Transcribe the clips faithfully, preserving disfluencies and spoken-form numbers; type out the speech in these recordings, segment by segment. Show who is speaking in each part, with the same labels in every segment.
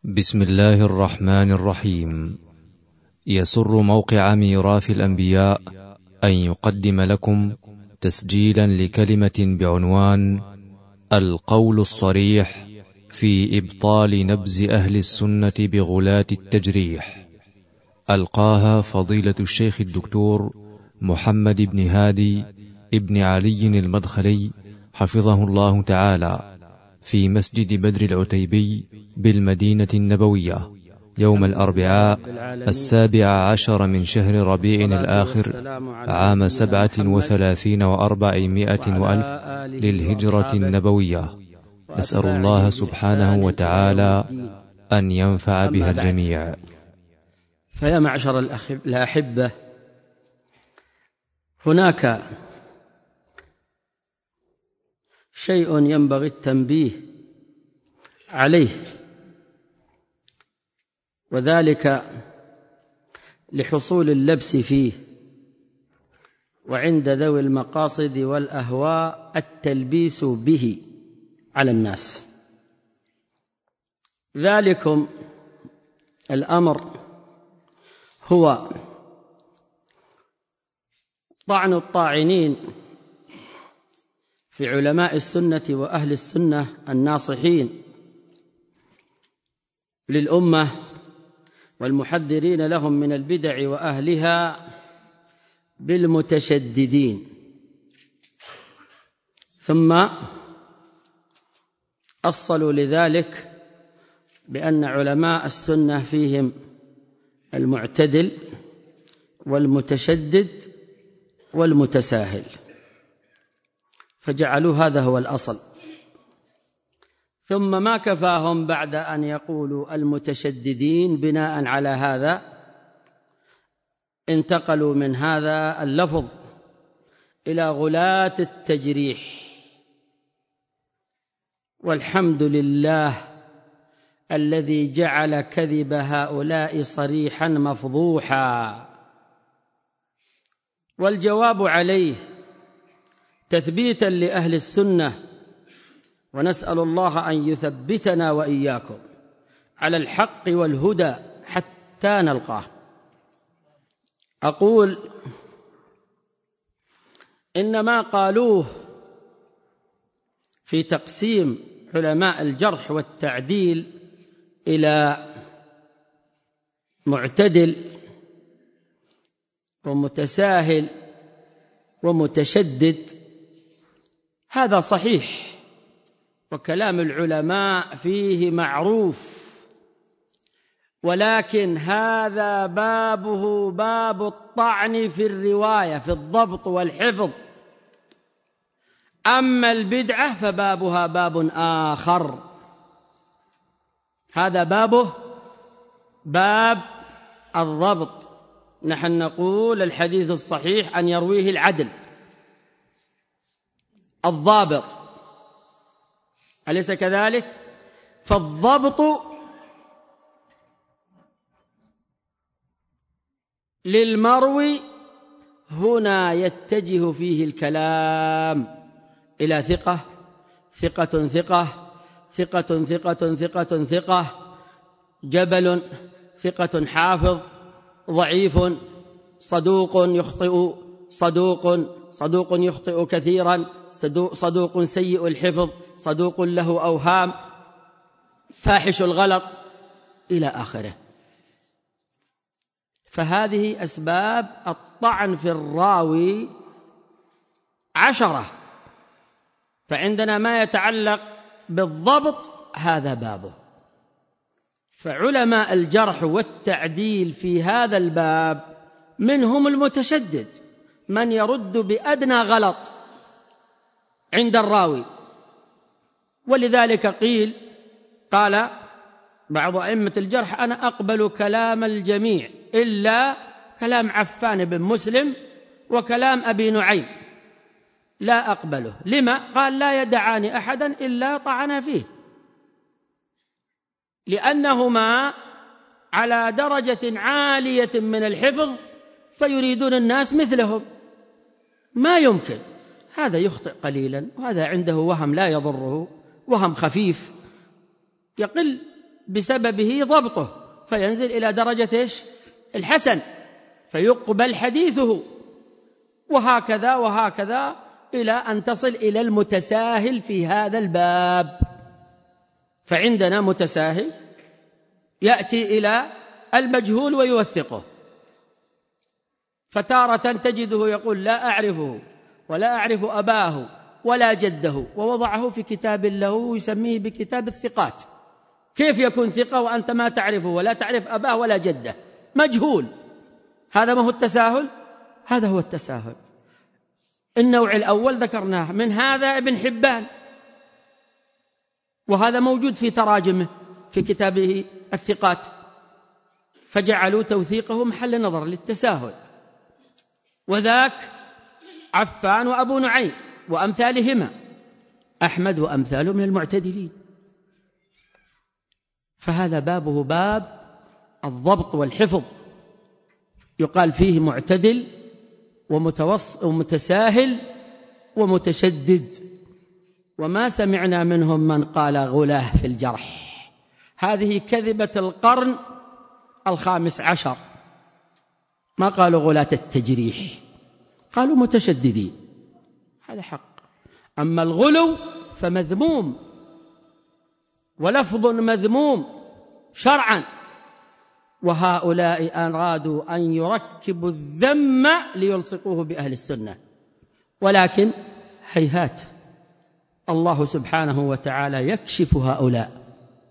Speaker 1: بسم الله الرحمن الرحيم. يسر موقع ميراث الأنبياء أن يقدم لكم تسجيلا لكلمة بعنوان القول الصريح في إبطال نبز أهل السنة بغلاة التجريح، ألقاها فضيلة الشيخ الدكتور محمد بن هادي ابن علي المدخلي حفظه الله تعالى في مسجد بدر العتيبي بالمدينة النبوية يوم الأربعاء السابع عشر من شهر ربيع الآخر عام سبعة وثلاثين وأربعمائة وألف للهجرة النبوية. نسأل الله سبحانه وتعالى أن ينفع بها الجميع.
Speaker 2: فيا معشر الأحبة، هناك شيء ينبغي التنبيه عليه، وذلك لحصول اللبس فيه، وعند ذوي المقاصد والأهواء التلبيس به على الناس. ذلكم الأمر هو طعن الطاعنين في علماء السنة وأهل السنة الناصحين للأمة والمحذرين لهم من البدع وأهلها بالمتشددين، ثم أصلوا لذلك بأن علماء السنة فيهم المعتدل والمتشدد والمتساهل، فجعلوا هذا هو الأصل. ثم ما كفاهم بعد أن يقولوا المتشددين، بناء على هذا انتقلوا من هذا اللفظ إلى غلاة التجريح. والحمد لله الذي جعل كذب هؤلاء صريحا مفضوحا. والجواب عليه تثبيتا لأهل السنة، ونسأل الله أن يثبتنا وإياكم على الحق والهدى حتى نلقاه. أقول إن ما قالوه في تقسيم علماء الجرح والتعديل إلى معتدل ومتساهل ومتشدد هذا صحيح، وكلام العلماء فيه معروف، ولكن هذا بابه باب الطعن في الرواية، في الضبط والحفظ. أما البدعة فبابها باب آخر، هذا بابه باب الضبط. نحن نقول الحديث الصحيح أن يرويه العدل الضابط، أليس كذلك؟ فالضبط للمروي هنا يتجه فيه الكلام إلى ثقة ثقة ثقة ثقة ثقة ثقة ثقة، جبل ثقة حافظ، ضعيف صدوق يخطئ صدوق صدوق يخطئ كثيرا، صدوق سيء الحفظ، صدوق له أوهام، فاحش الغلط، إلى آخره. فهذه أسباب الطعن في الراوي عشرة، فعندنا ما يتعلق بالضبط هذا بابه. فعلماء الجرح والتعديل في هذا الباب منهم المتشدد، من يرد بأدنى غلط عند الراوي. ولذلك قيل قال بعض أئمة الجرح أنا أقبل كلام الجميع إلا كلام عفان بن مسلم وكلام أبي نعيم، لا أقبله. لما؟ قال لا يدعان أحدا إلا طعن فيه، لأنهما على درجة عالية من الحفظ فيريدون الناس مثلهم، ما يمكن. هذا يخطئ قليلا وهذا عنده وهم لا يضره، وهم خفيف يقل بسببه ضبطه فينزل إلى درجة إيش؟ الحسن، فيقبل حديثه، وهكذا وهكذا إلى أن تصل إلى المتساهل في هذا الباب. فعندنا متساهل يأتي إلى المجهول ويوثقه، فتارة تجده يقول لا أعرفه ولا أعرف أباه ولا جده، ووضعه في كتاب له يسميه بكتاب الثقات. كيف يكون ثقة وأنت ما تعرفه ولا تعرف أباه ولا جده؟ مجهول. هذا ما هو التساهل؟ هذا هو التساهل. النوع الأول ذكرناه، من هذا ابن حبان، وهذا موجود في تراجمه في كتابه الثقات، فجعلوا توثيقه محل نظر للتساهل. وذاك عفان وأبو نعيم وأمثالهما، أحمد وأمثاله من المعتدلين. فهذا بابه باب الضبط والحفظ، يقال فيه معتدل ومتوسط ومتساهل ومتشدد، وما سمعنا منهم من قال غلاه في الجرح. هذه كذبة القرن الخامس عشر، ما قالوا غلاة التجريح، قالوا متشددين، هذا حق. أما الغلو فمذموم، ولفظ مذموم شرعا، وهؤلاء أرادوا أن يركبوا الذم ليلصقوه بأهل السنة، ولكن هيهات، الله سبحانه وتعالى يكشف هؤلاء.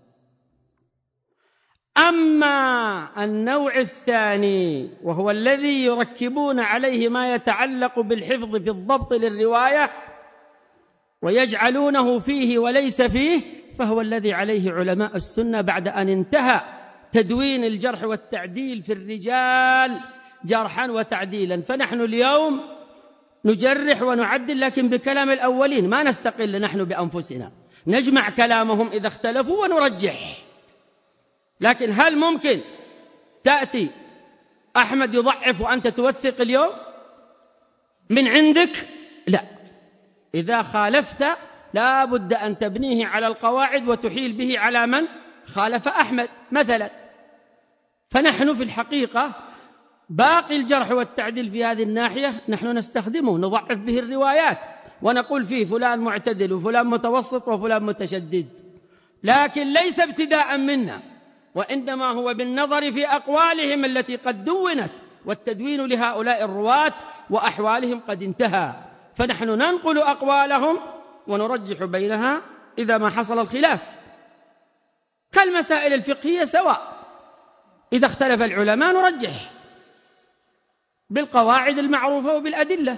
Speaker 2: أما النوع الثاني وهو الذي يركبون عليه ما يتعلق بالحفظ في الضبط للرواية ويجعلونه فيه وليس فيه، فهو الذي عليه علماء السنة بعد أن انتهى تدوين الجرح والتعديل في الرجال جرحا وتعديلا. فنحن اليوم نجرح ونعدل لكن بكلام الأولين، ما نستقل نحن بأنفسنا، نجمع كلامهم إذا اختلفوا ونرجح. لكن هل ممكن تأتي أحمد يضعف وأنت توثق اليوم من عندك؟ لا، إذا خالفت لا بد أن تبنيه على القواعد وتحيل به على من خالف أحمد مثلا. فنحن في الحقيقة باقي الجرح والتعديل في هذه الناحية نحن نستخدمه، نضعف به الروايات ونقول فيه فلان معتدل وفلان متوسط وفلان متشدد، لكن ليس ابتداء منا، وإنما هو بالنظر في أقوالهم التي قد دونت، والتدوين لهؤلاء الرواة وأحوالهم قد انتهى، فنحن ننقل أقوالهم ونرجح بينها إذا ما حصل الخلاف. كالمسائل الفقهية سواء، إذا اختلف العلماء نرجح بالقواعد المعروفة وبالأدلة.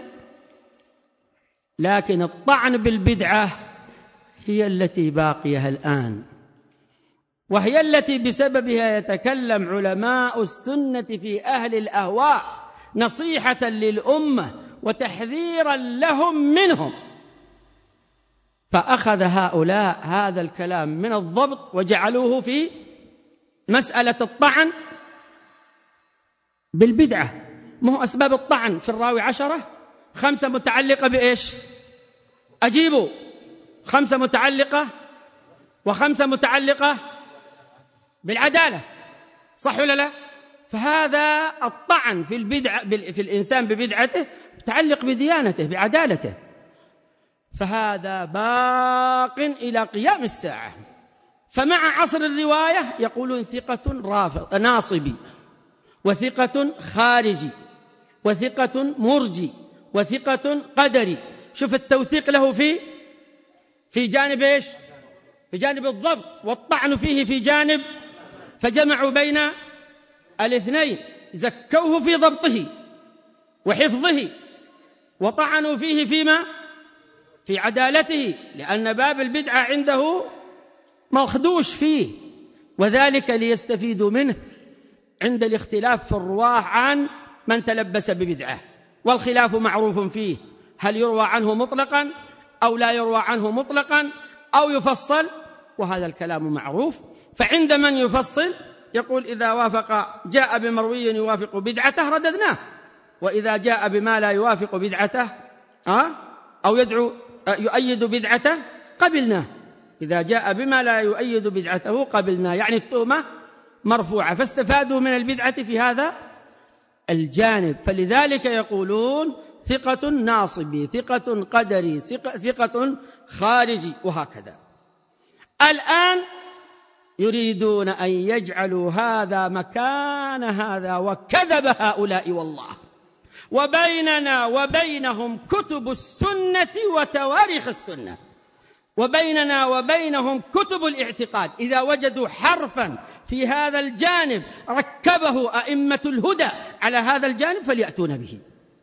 Speaker 2: لكن الطعن بالبدعة هي التي باقية الآن، وهي التي بسببها يتكلم علماء السنة في أهل الأهواء نصيحة للأمة وتحذيرا لهم منهم. فأخذ هؤلاء هذا الكلام من الضبط وجعلوه في مسألة الطعن بالبدعة. ما هو أسباب الطعن في الراوي عشرة؟ خمسة متعلقة بإيش؟ أجيبوا. خمسة متعلقة وخمسة متعلقة بالعدالة، صح ولا لا؟ فهذا الطعن في البدعة في الإنسان ببدعته متعلق بديانته بعدالته، فهذا باق إلى قيام الساعة. فمع عصر الرواية يقولون ثقة رافض ناصبي، وثقة خارجي، وثقة مرجي، وثقة قدري. شوف التوثيق له في في جانب إيش؟ في جانب الضبط، والطعن فيه في جانب، فجمعوا بين الاثنين، زكوه في ضبطه وحفظه، وطعنوا فيه فيما في عدالته، لأن باب البدعة عنده مخدوش فيه، وذلك ليستفيدوا منه عند الاختلاف في الرواة عن من تلبس ببدعة، والخلاف معروف فيه، هل يروى عنه مطلقا أو لا يروى عنه مطلقا أو يفصل، وهذا الكلام معروف. فعند من يفصل يقول إذا وافق جاء بمروي يوافق بدعته رددناه، وإذا جاء بما لا يوافق بدعته أو يدعو يؤيد بدعته قبلناه. إذا جاء بما لا يؤيد بدعته قبلنا، يعني التهمة مرفوعة، فاستفادوا من البدعة في هذا الجانب. فلذلك يقولون ثقة ناصبي، ثقة قدري، ثقة خارجي، وهكذا. الآن يريدون أن يجعلوا هذا مكان هذا، وكذب هؤلاء والله. وبيننا وبينهم كتب السنة وتواريخ السنة، وبيننا وبينهم كتب الاعتقاد. إذا وجدوا حرفا في هذا الجانب ركبه أئمة الهدى على هذا الجانب فليأتون به.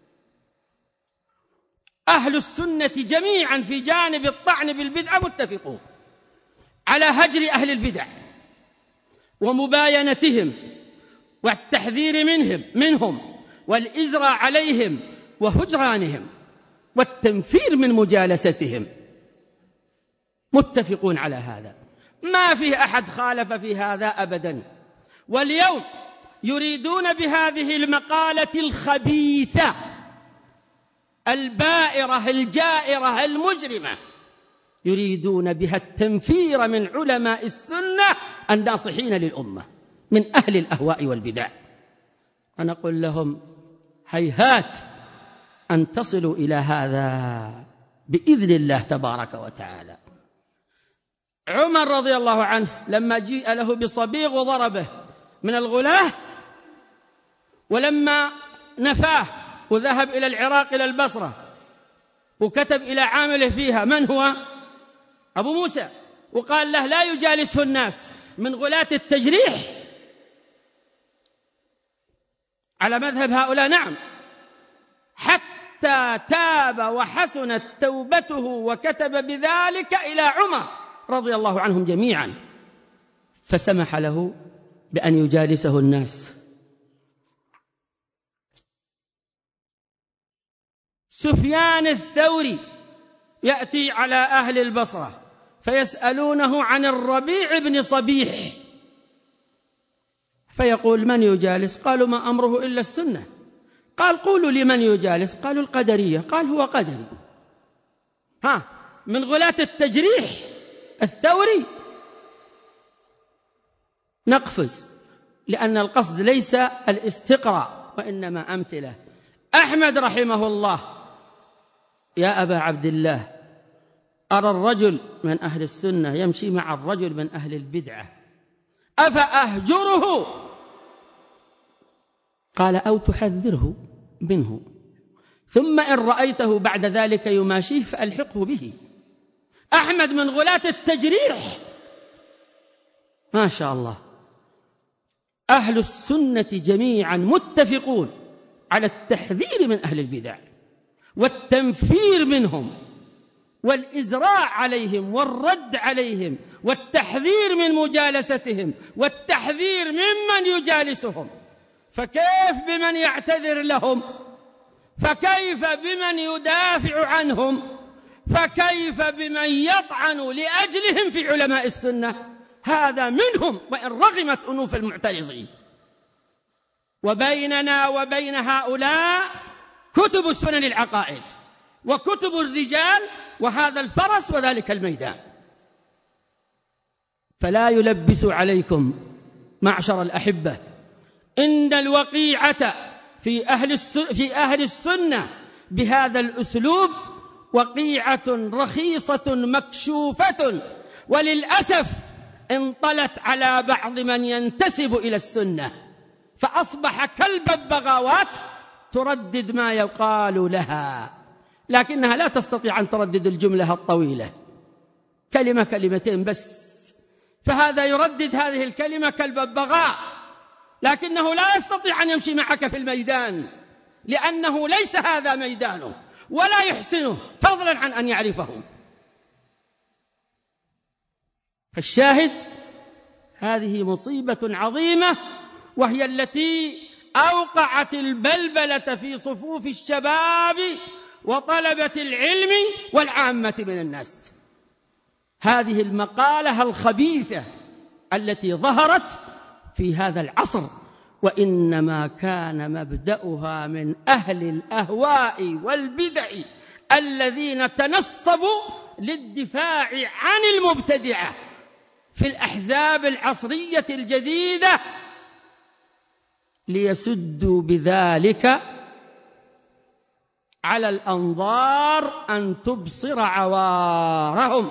Speaker 2: أهل السنة جميعا في جانب الطعن بالبدعة متفقون على هجر أهل البدع ومباينتهم والتحذير منهم منهم والإزراء عليهم وهجرانهم والتنفير من مجالستهم، متفقون على هذا، ما فيه أحد خالف في هذا أبدا. واليوم يريدون بهذه المقالة الخبيثة البائرة الجائرة المجرمة، يريدون بها التنفير من علماء السنة الناصحين للأمة من أهل الأهواء والبدع. ونقول لهم هيهات أن تصلوا إلى هذا بإذن الله تبارك وتعالى. عمر رضي الله عنه لما جيء له بصبيغ وضربه من الغلاة، ولما نفاه وذهب إلى العراق إلى البصرة وكتب إلى عامله فيها من هو أبو موسى، وقال له لا يجالسه الناس من غلاة التجريح على مذهب هؤلاء، نعم، حتى تاب وحسنت توبته وكتب بذلك إلى عمر رضي الله عنهم جميعا، فسمح له بأن يجالسه الناس. سفيان الثوري يأتي على أهل البصرة فيسألونه عن الربيع بن صبيح، فيقول من يجالس؟ قالوا ما أمره إلا السنة. قال قولوا لي من يجالس؟ قالوا القدرية. قال هو قدري. ها، من غلاة التجريح الثوري. نقفز، لأن القصد ليس الاستقراء وإنما أمثلة. أحمد رحمه الله: يا أبا عبد الله، أرى الرجل من أهل السنة يمشي مع الرجل من أهل البدعة، أفأهجره؟ قال أو تحذره منه، ثم إن رأيته بعد ذلك يماشيه فألحقه به. أحمد من غلاة التجريح، ما شاء الله. أهل السنة جميعا متفقون على التحذير من أهل البدع والتنفير منهم والإزراء عليهم والرد عليهم والتحذير من مجالستهم والتحذير ممن يجالسهم. فكيف بمن يعتذر لهم؟ فكيف بمن يدافع عنهم؟ فكيف بمن يطعن لأجلهم في علماء السنة؟ هذا منهم وإن رغمت أنوف المعترضين. وبيننا وبين هؤلاء كتب سنن العقائد وكتب الرجال، وهذا الفرس وذلك الميدان. فلا يلبس عليكم معشر الأحبة إن الوقيعة في أهل في أهل السنة بهذا الأسلوب وقيعة رخيصة مكشوفة، وللأسف انطلت على بعض من ينتسب إلى السنة، فأصبح كالببغاوات تردد ما يقال لها، لكنها لا تستطيع أن تردد الجملة الطويلة، كلمة كلمتين بس. فهذا يردد هذه الكلمة كالببغاء، لكنه لا يستطيع أن يمشي معك في الميدان، لأنه ليس هذا ميدانه ولا يحسنه، فضلا عن أن يعرفه. فالشاهد هذه مصيبة عظيمة، وهي التي أوقعت البلبلة في صفوف الشباب وطلبة العلم والعامة من الناس. هذه المقالة الخبيثة التي ظهرت في هذا العصر، وإنما كان مبدأها من أهل الأهواء والبدع الذين تنصبوا للدفاع عن المبتدعة في الأحزاب العصرية الجديدة ليسدوا بذلك على الأنظار أن تبصر عوارهم.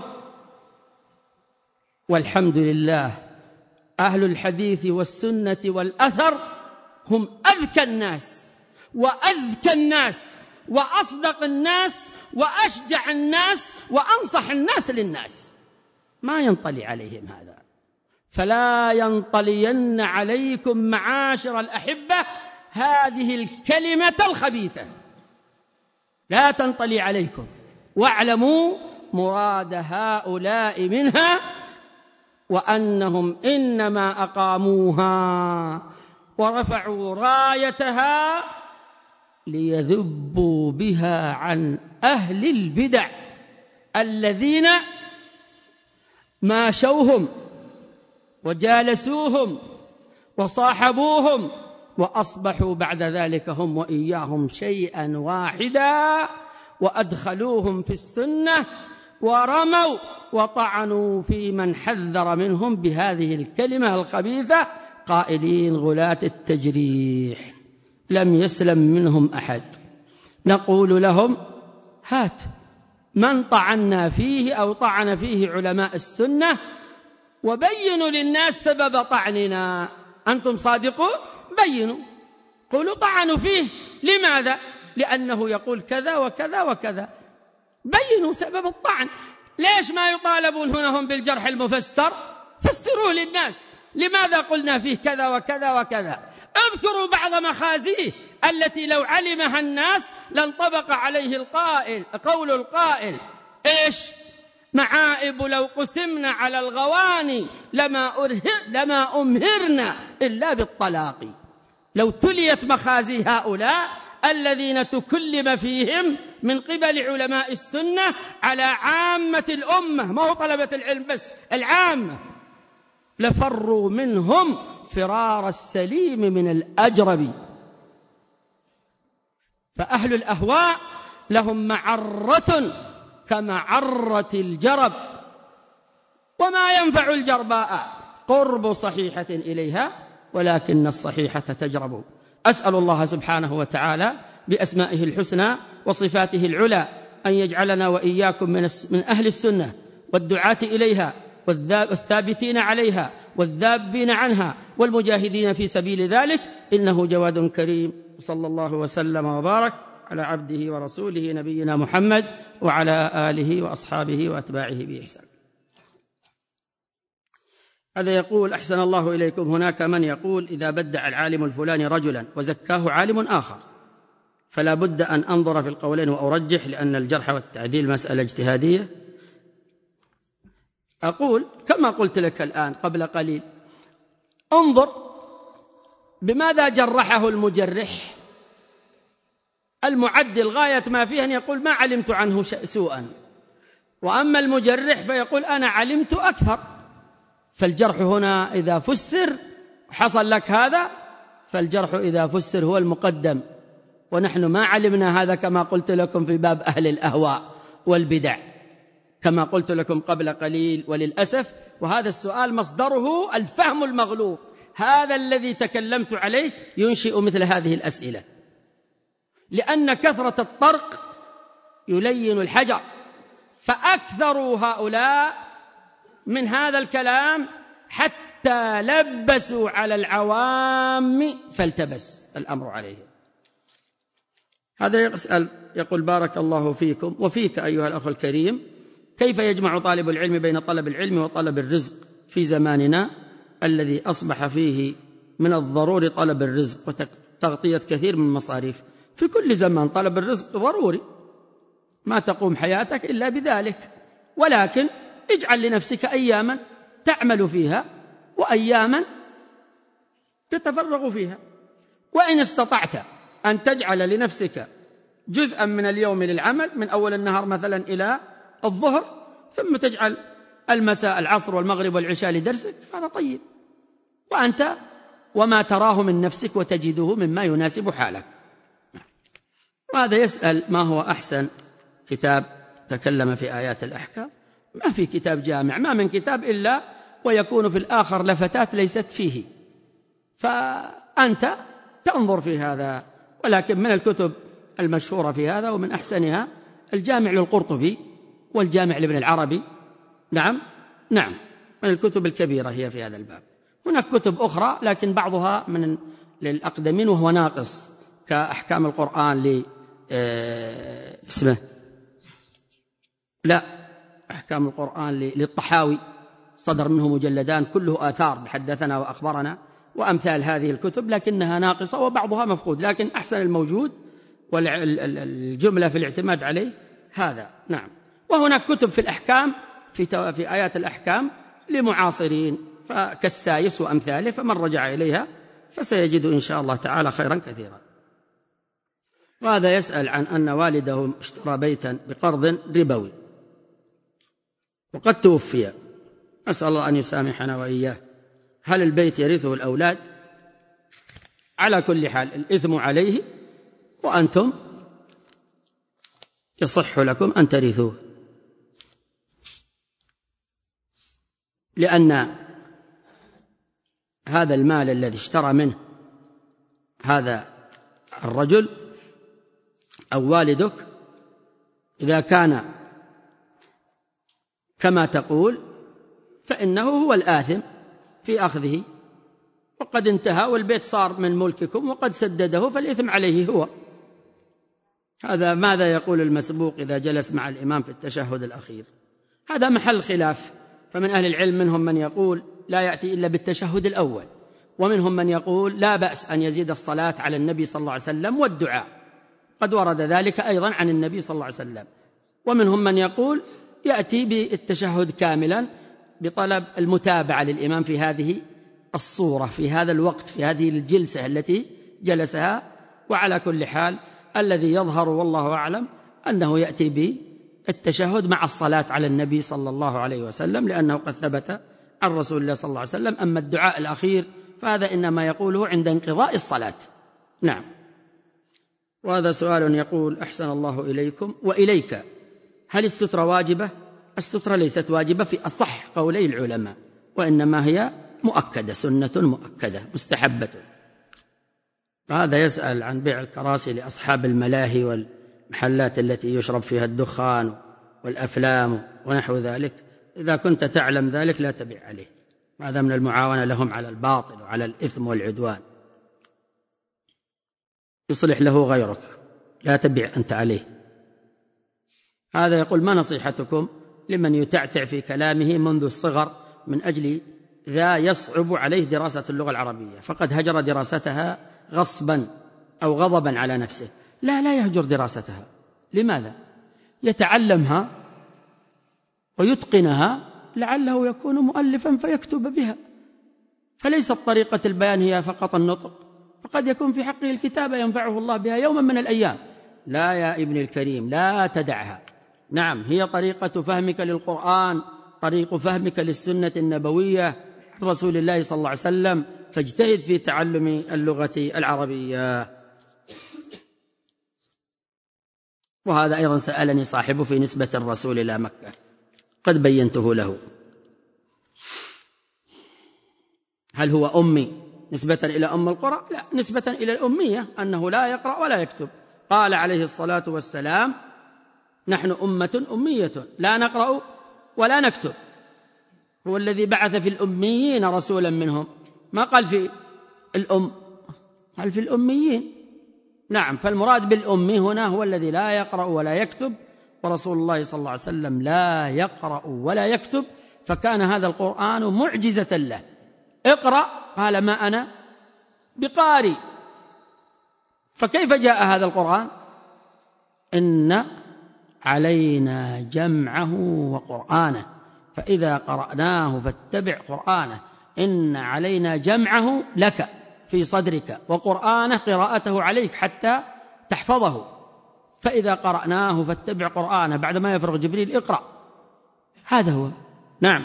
Speaker 2: والحمد لله أهل الحديث والسنة والأثر هم أذكى الناس وأزكى الناس وأصدق الناس وأشجع الناس وأنصح الناس للناس، ما ينطلي عليهم هذا. فلا ينطلين عليكم معاشر الأحبة هذه الكلمة الخبيثة، لا تنطلي عليكم، واعلموا مراد هؤلاء منها وأنهم إنما أقاموها ورفعوا رايتها ليذبوا بها عن أهل البدع الذين ماشوهم وجالسوهم وصاحبوهم وأصبحوا بعد ذلك هم وإياهم شيئا واحدا، وأدخلوهم في السنة ورموا وطعنوا في من حذر منهم بهذه الكلمة الخبيثة قائلين غلاة التجريح. لم يسلم منهم أحد. نقول لهم هات من طعنا فيه أو طعن فيه علماء السنة وبينوا للناس سبب طعننا. أنتم صادقون؟ بينوا، قولوا طعنوا فيه لماذا؟ لأنه يقول كذا وكذا وكذا، بينوا سبب الطعن. ليش ما يطالبون هنا هم بالجرح المفسر؟ فسروه للناس، لماذا قلنا فيه كذا وكذا وكذا؟ اذكروا بعض مخازيه التي لو علمها الناس لانطبق عليه القائل قول القائل إيش؟ معائب لو قسمنا على الغواني لما, لما أمهرنا إلا بالطلاق. لو تليت مخازي هؤلاء الذين تكلم فيهم من قبل علماء السنة على عامة الأمة، ما هو طلبة العلم بس، العامة، لفروا منهم فرار السليم من الأجرب. فأهل الأهواء لهم معرة كمعرة الجرب، وما ينفع الجرباء قرب صحيحة إليها ولكن الصحيحة تجرب. أسأل الله سبحانه وتعالى بأسمائه الحسنى وصفاته العلى أن يجعلنا وإياكم من أهل السنة والدعاة إليها والثابتين عليها والذابين عنها والمجاهدين في سبيل ذلك، إنه جواد كريم. صلى الله وسلم وبارك على عبده ورسوله نبينا محمد وعلى آله وأصحابه وأتباعه بإحسان. هذا يقول أحسن الله إليكم، هناك من يقول إذا بدع العالم الفلاني رجلا وزكاه عالم آخر فلا بد أن أنظر في القولين وأرجح لأن الجرح والتعديل مسألة اجتهادية. أقول كما قلت لك الآن قبل قليل، انظر بماذا جرحه المجرح. المعدل غاية ما فيه أن يقول ما علمت عنه سوءا، وأما المجرح فيقول أنا علمت أكثر. فالجرح هنا إذا فسر حصل لك هذا، فالجرح إذا فسر هو المقدم، ونحن ما علمنا هذا كما قلت لكم في باب أهل الأهواء والبدع كما قلت لكم قبل قليل. وللأسف وهذا السؤال مصدره الفهم المغلوط، هذا الذي تكلمت عليه ينشئ مثل هذه الأسئلة، لأن كثرة الطرق يلين الحجر، فأكثروا هؤلاء من هذا الكلام حتى لبسوا على العوام فالتبس الأمر عليهم. هذا يسأل يقول بارك الله فيكم وفيك أيها الأخ الكريم، كيف يجمع طالب العلم بين طلب العلم وطلب الرزق في زماننا الذي أصبح فيه من الضروري طلب الرزق وتغطية كثير من المصاريف؟ في كل زمان طلب الرزق ضروري، ما تقوم حياتك إلا بذلك، ولكن اجعل لنفسك أياما تعمل فيها وأياما تتفرغ فيها. وإن استطعت أن تجعل لنفسك جزءا من اليوم للعمل من أول النهار مثلا إلى الظهر، ثم تجعل المساء العصر والمغرب والعشاء لدرسك، فهذا طيب، وأنت وما تراه من نفسك وتجده مما يناسب حالك. وهذا يسأل ما هو أحسن كتاب تكلم في آيات الأحكام، ما في كتاب جامع، ما من كتاب إلا ويكون في الآخر لفتات ليست فيه، فأنت تنظر في هذا. ولكن من الكتب المشهورة في هذا ومن أحسنها الجامع للقرطبي والجامع لابن العربي. نعم نعم من الكتب الكبيرة هي في هذا الباب. هناك كتب أخرى لكن بعضها من للأقدمين وهو ناقص، كأحكام القرآن ل اسمه لا أحكام القرآن للطحاوي، صدر منه مجلدان كله آثار بحدثنا وأخبرنا وأمثال هذه الكتب، لكنها ناقصة وبعضها مفقود، لكن أحسن الموجود والجملة في الاعتماد عليه هذا. نعم. وهناك كتب في الأحكام في, في آيات الأحكام لمعاصرين كالسايس وأمثاله، فمن رجع إليها فسيجد إن شاء الله تعالى خيرا كثيرا. وهذا يسأل عن أن والده اشترى بيتا بقرض ربوي وقد توفي، أسأل الله أن يسامحنا وإياه. هل البيت يرثه الأولاد؟ على كل حال الإثم عليه، وأنتم يصح لكم أن ترثوه، لأن هذا المال الذي اشترى منه هذا الرجل أو والدك إذا كان كما تقول فإنه هو الآثم في أخذه، وقد انتهى والبيت صار من ملككم وقد سدده، فالإثم عليه هو. هذا ماذا يقول المسبوق إذا جلس مع الإمام في التشهد الأخير؟ هذا محل خلاف، فمن أهل العلم منهم من يقول لا يأتي إلا بالتشهد الأول، ومنهم من يقول لا بأس أن يزيد الصلاة على النبي صلى الله عليه وسلم والدعاء، قد ورد ذلك أيضا عن النبي صلى الله عليه وسلم. ومنهم من يقول يأتي بالتشهد كاملا بطلب المتابعة للإمام في هذه الصورة في هذا الوقت في هذه الجلسة التي جلسها. وعلى كل حال الذي يظهر والله أعلم أنه يأتي بالتشهد مع الصلاة على النبي صلى الله عليه وسلم، لأنه قد ثبت عن رسول الله صلى الله عليه وسلم. أما الدعاء الأخير فهذا إنما يقوله عند انقضاء الصلاة. نعم. وهذا سؤال يقول أحسن الله إليكم وإليك، هل السترة واجبة؟ السترة ليست واجبة في أصح قولي العلماء، وإنما هي مؤكدة، سنة مؤكدة مستحبة. هذا يسأل عن بيع الكراسي لأصحاب الملاهي والمحلات التي يشرب فيها الدخان والأفلام ونحو ذلك. إذا كنت تعلم ذلك لا تبيع عليه، هذا من المعاونة لهم على الباطل وعلى الإثم والعدوان، يصلح له غيرك، لا تبيع أنت عليه. هذا يقول ما نصيحتكم لمن يتعتع في كلامه منذ الصغر من أجل ذا يصعب عليه دراسة اللغة العربية، فقد هجر دراستها غصبا أو غضبا على نفسه؟ لا لا يهجر دراستها. لماذا؟ يتعلمها ويتقنها لعله يكون مؤلفا فيكتب بها، فليست طريقة البيان هي فقط النطق، فقد يكون في حقه الكتابة ينفعه الله بها يوما من الأيام. لا يا ابن الكريم لا تدعها. نعم، هي طريقة فهمك للقرآن، طريق فهمك للسنة النبوية رسول الله صلى الله عليه وسلم، فاجتهد في تعلم اللغة العربية. وهذا أيضا سألني صاحبه في نسبة الرسول إلى مكة، قد بينته له. هل هو أمي نسبة إلى أم القرى؟ لا، نسبة إلى الأمية، أنه لا يقرأ ولا يكتب. قال عليه الصلاة والسلام نحن أمة أمية لا نقرأ ولا نكتب. هو الذي بعث في الأميين رسولا منهم، ما قال في الأم، قال في الأميين. نعم، فالمراد بالأمي هنا هو الذي لا يقرأ ولا يكتب، ورسول الله صلى الله عليه وسلم لا يقرأ ولا يكتب، فكان هذا القرآن معجزة له. اقرأ، قال ما أنا بقارئ. فكيف جاء هذا القرآن؟ إن علينا جمعه وقرآنه فإذا قرأناه فاتبع قرآنه. إن علينا جمعه لك في صدرك وقرآنه قراءته عليك حتى تحفظه، فإذا قرأناه فاتبع قرآنه. بعدما يفرغ جبريل اقرأ، هذا هو. نعم.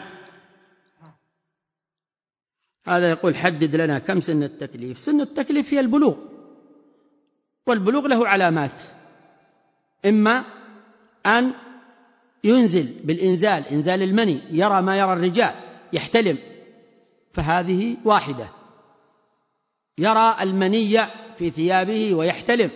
Speaker 2: هذا يقول حدد لنا كم سن التكليف. سن التكليف هي البلوغ، والبلوغ له علامات، إما أن ينزل بالإنزال، إنزال المني، يرى ما يرى الرجال، يحتلم، فهذه واحدة. يرى المني في ثيابه ويحتلم،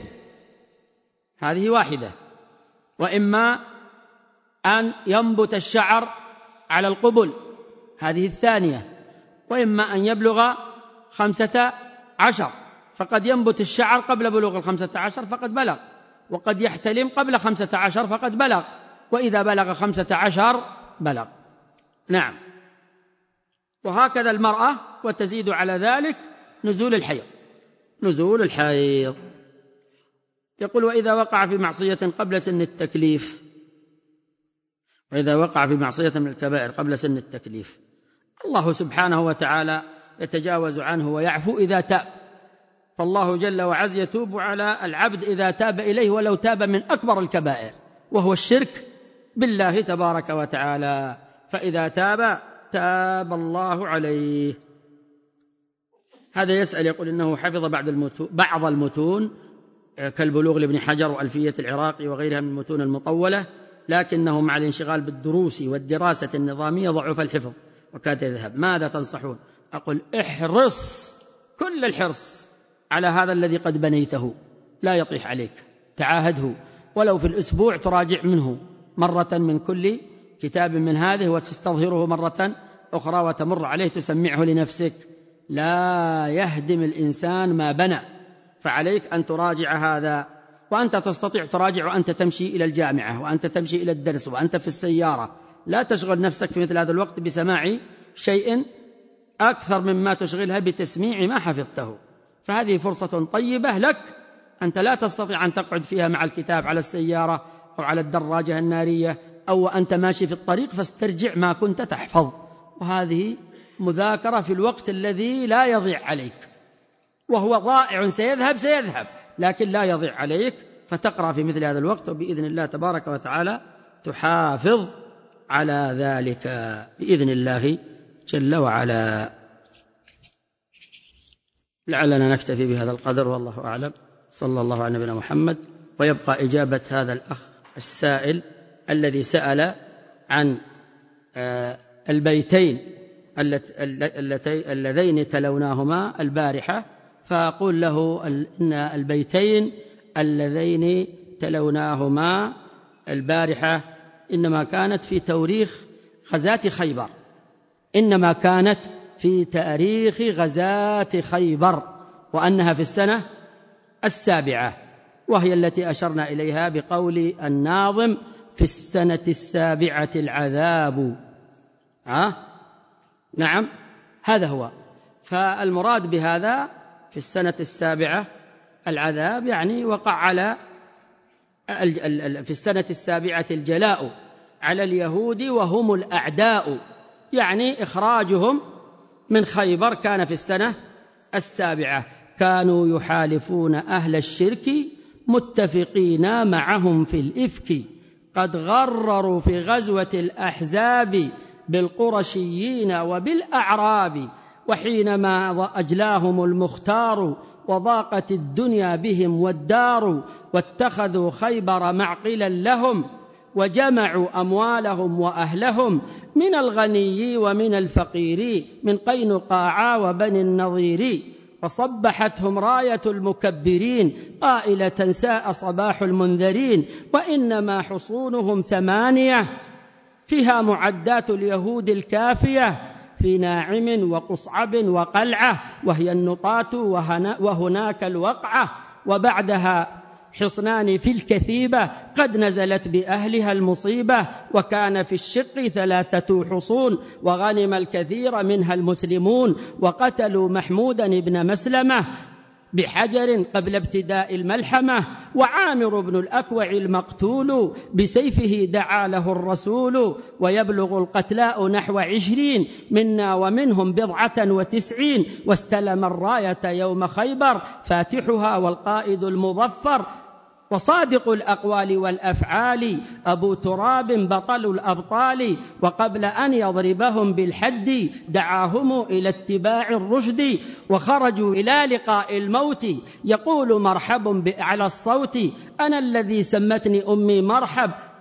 Speaker 2: هذه واحدة. وإما أن ينبت الشعر على القبل، هذه الثانية. وإما أن يبلغ خمسة عشر، فقد ينبت الشعر قبل بلوغ الخمسة عشر فقد بلغ، وقد يحتلم قبل خمسة عشر فقد بلغ، وإذا بلغ خمسة عشر بلغ. نعم. وهكذا المرأة، وتزيد على ذلك نزول الحيض. نزول الحيض يقول: وإذا وقع في معصية قبل سن التكليف، وإذا وقع في معصية من الكبائر قبل سن التكليف، الله سبحانه وتعالى يتجاوز عنه ويعفو إذا تاب، فالله جل وعز يتوب على العبد إذا تاب إليه ولو تاب من أكبر الكبائر، وهو الشرك بالله تبارك وتعالى، فإذا تاب تاب الله عليه. هذا يسأل يقول: إنه حفظ بعض المتون, بعض المتون كالبلوغ لابن حجر وألفية العراقي وغيرها من المتون المطولة، لكنه مع الانشغال بالدروس والدراسة النظامية ضعف الحفظ وكاد يذهب، ماذا تنصحون؟ أقول: احرص كل الحرص على هذا الذي قد بنيته، لا يطيح عليك، تعاهده، ولو في الأسبوع تراجع منه مرة من كل كتاب من هذه، وتستظهره مرة أخرى وتمر عليه تسمعه لنفسك. لا يهدم الإنسان ما بنى، فعليك أن تراجع هذا. وأنت تستطيع تراجع وأنت تمشي إلى الجامعة، وأنت تمشي إلى الدرس، وأنت في السيارة. لا تشغل نفسك في مثل هذا الوقت بسماع شيء أكثر مما تشغلها بتسميع ما حفظته، فهذه فرصة طيبة لك. أنت لا تستطيع أن تقعد فيها مع الكتاب على السيارة أو على الدراجة النارية أو أنت ماشي في الطريق، فاسترجع ما كنت تحفظ، وهذه مذاكرة في الوقت الذي لا يضيع عليك، وهو ضائع سيذهب سيذهب لكن لا يضيع عليك، فتقرأ في مثل هذا الوقت، وبإذن الله تبارك وتعالى تحافظ على ذلك بإذن الله جل وعلا. لعلنا نكتفي بهذا القدر، والله أعلم. صلى الله على نبينا محمد. ويبقى إجابة هذا الأخ السائل الذي سأل عن البيتين اللذين تلوناهما البارحة، فأقول له إن البيتين اللذين تلوناهما البارحة إنما كانت في تاريخ غزاة خيبر، إنما كانت في تاريخ غزاة خيبر، وأنها في السنة السابعة، وهي التي أشرنا إليها بقول الناظم: في السنة السابعة العذاب. ها؟ نعم، هذا هو. فالمراد بهذا في السنة السابعة العذاب، يعني وقع على في السنة السابعة الجلاء على اليهود وهم الأعداء، يعني إخراجهم من خيبر كان في السنة السابعة. كانوا يحالفون أهل الشرك متفقين معهم في الإفك، قد غرروا في غزوة الأحزاب بالقرشيين وبالأعراب، وحينما أجلاهم المختار وضاقت الدنيا بهم والدار، واتخذوا خيبر معقلا لهم، وجمعوا أموالهم وأهلهم من الغني ومن الفقير، من قينقاع وبني النضير، وصبحتهم راية المكبرين قائلة: ساء صباح المنذرين. وإنما حصونهم ثمانية، فيها معدات اليهود الكافية، في ناعم وقصعب وقلعة، وهي النطاة وهناك الوقعة، وبعدها حصنان في الكثيبة قد نزلت بأهلها المصيبة، وكان في الشق ثلاثة حصون، وغنم الكثير منها المسلمون، وقتلوا محمودا بن مسلمة بحجر قبل ابتداء الملحمة، وعامر بن الأكوع المقتول بسيفه دعا له الرسول، ويبلغ القتلاء نحو عشرين منا ومنهم بضعة وتسعين، واستلم الراية يوم خيبر فاتحها والقائد المظفر، وصادق الأقوال والأفعال أبو تراب بطل الأبطال، وقبل أن يضربهم بالحد دعاهم إلى اتباع الرشد، وخرجوا إلى لقاء الموت يقول مرحب بأعلى الصوت: أنا الذي سمتني أمي مرحب،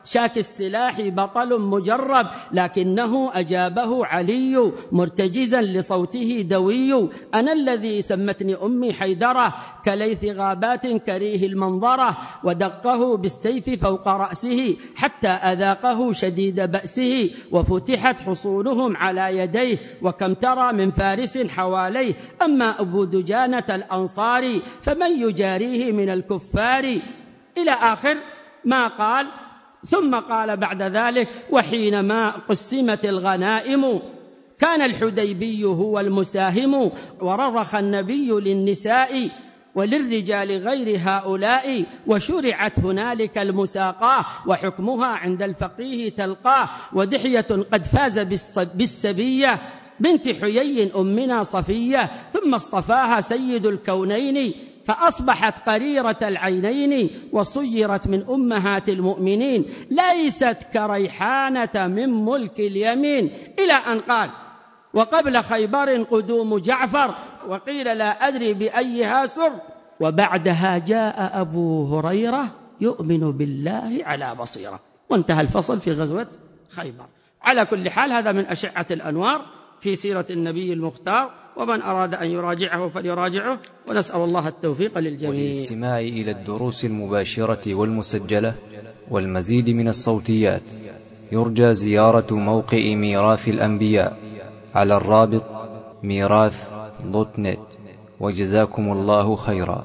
Speaker 2: شاك السلاح بطل مجرب، لكنه أجابه علي مرتجزا لصوته دوي: أنا الذي سمتني أمي حيدرة، كليث غابات كريه المنظرة، ودقه بالسيف فوق رأسه حتى أذاقه شديد بأسه، وفتحت حصونهم على يديه، وكم ترى من فارس حواليه. أما أبو دجانة الأنصاري فمن يجاريه من الكفار، إلى آخر ما قال. ثم قال بعد ذلك: وحينما قسمت الغنائم كان الحديبي هو المساهم، وررخ النبي للنساء وللرجال غير هؤلاء، وشرعت هنالك المساقاة، وحكمها عند الفقيه تلقاه. ودحية قد فاز بالسبية بنت حيي أمنا صفية، ثم اصطفاها سيد الكونين، فأصبحت قريرة العينين، وصيرت من أمهات المؤمنين، ليست كريحانة من ملك اليمين. إلى أن قال: وقبل خيبر قدوم جعفر، وقيل لا أدري بأيها سر، وبعدها جاء أبو هريرة يؤمن بالله على بصيرة. وانتهى الفصل في غزوة خيبر. على كل حال، هذا من أشعة الأنوار في سيرة النبي المختار، ومن أراد أن يراجعه فليراجعه، ونسأل الله التوفيق للجميع.
Speaker 1: وللاستماع إلى الدروس المباشرة والمسجلة والمزيد من الصوتيات يرجى زيارة موقع ميراث الأنبياء على الرابط ميراث دوت نت. وجزاكم الله خيرا.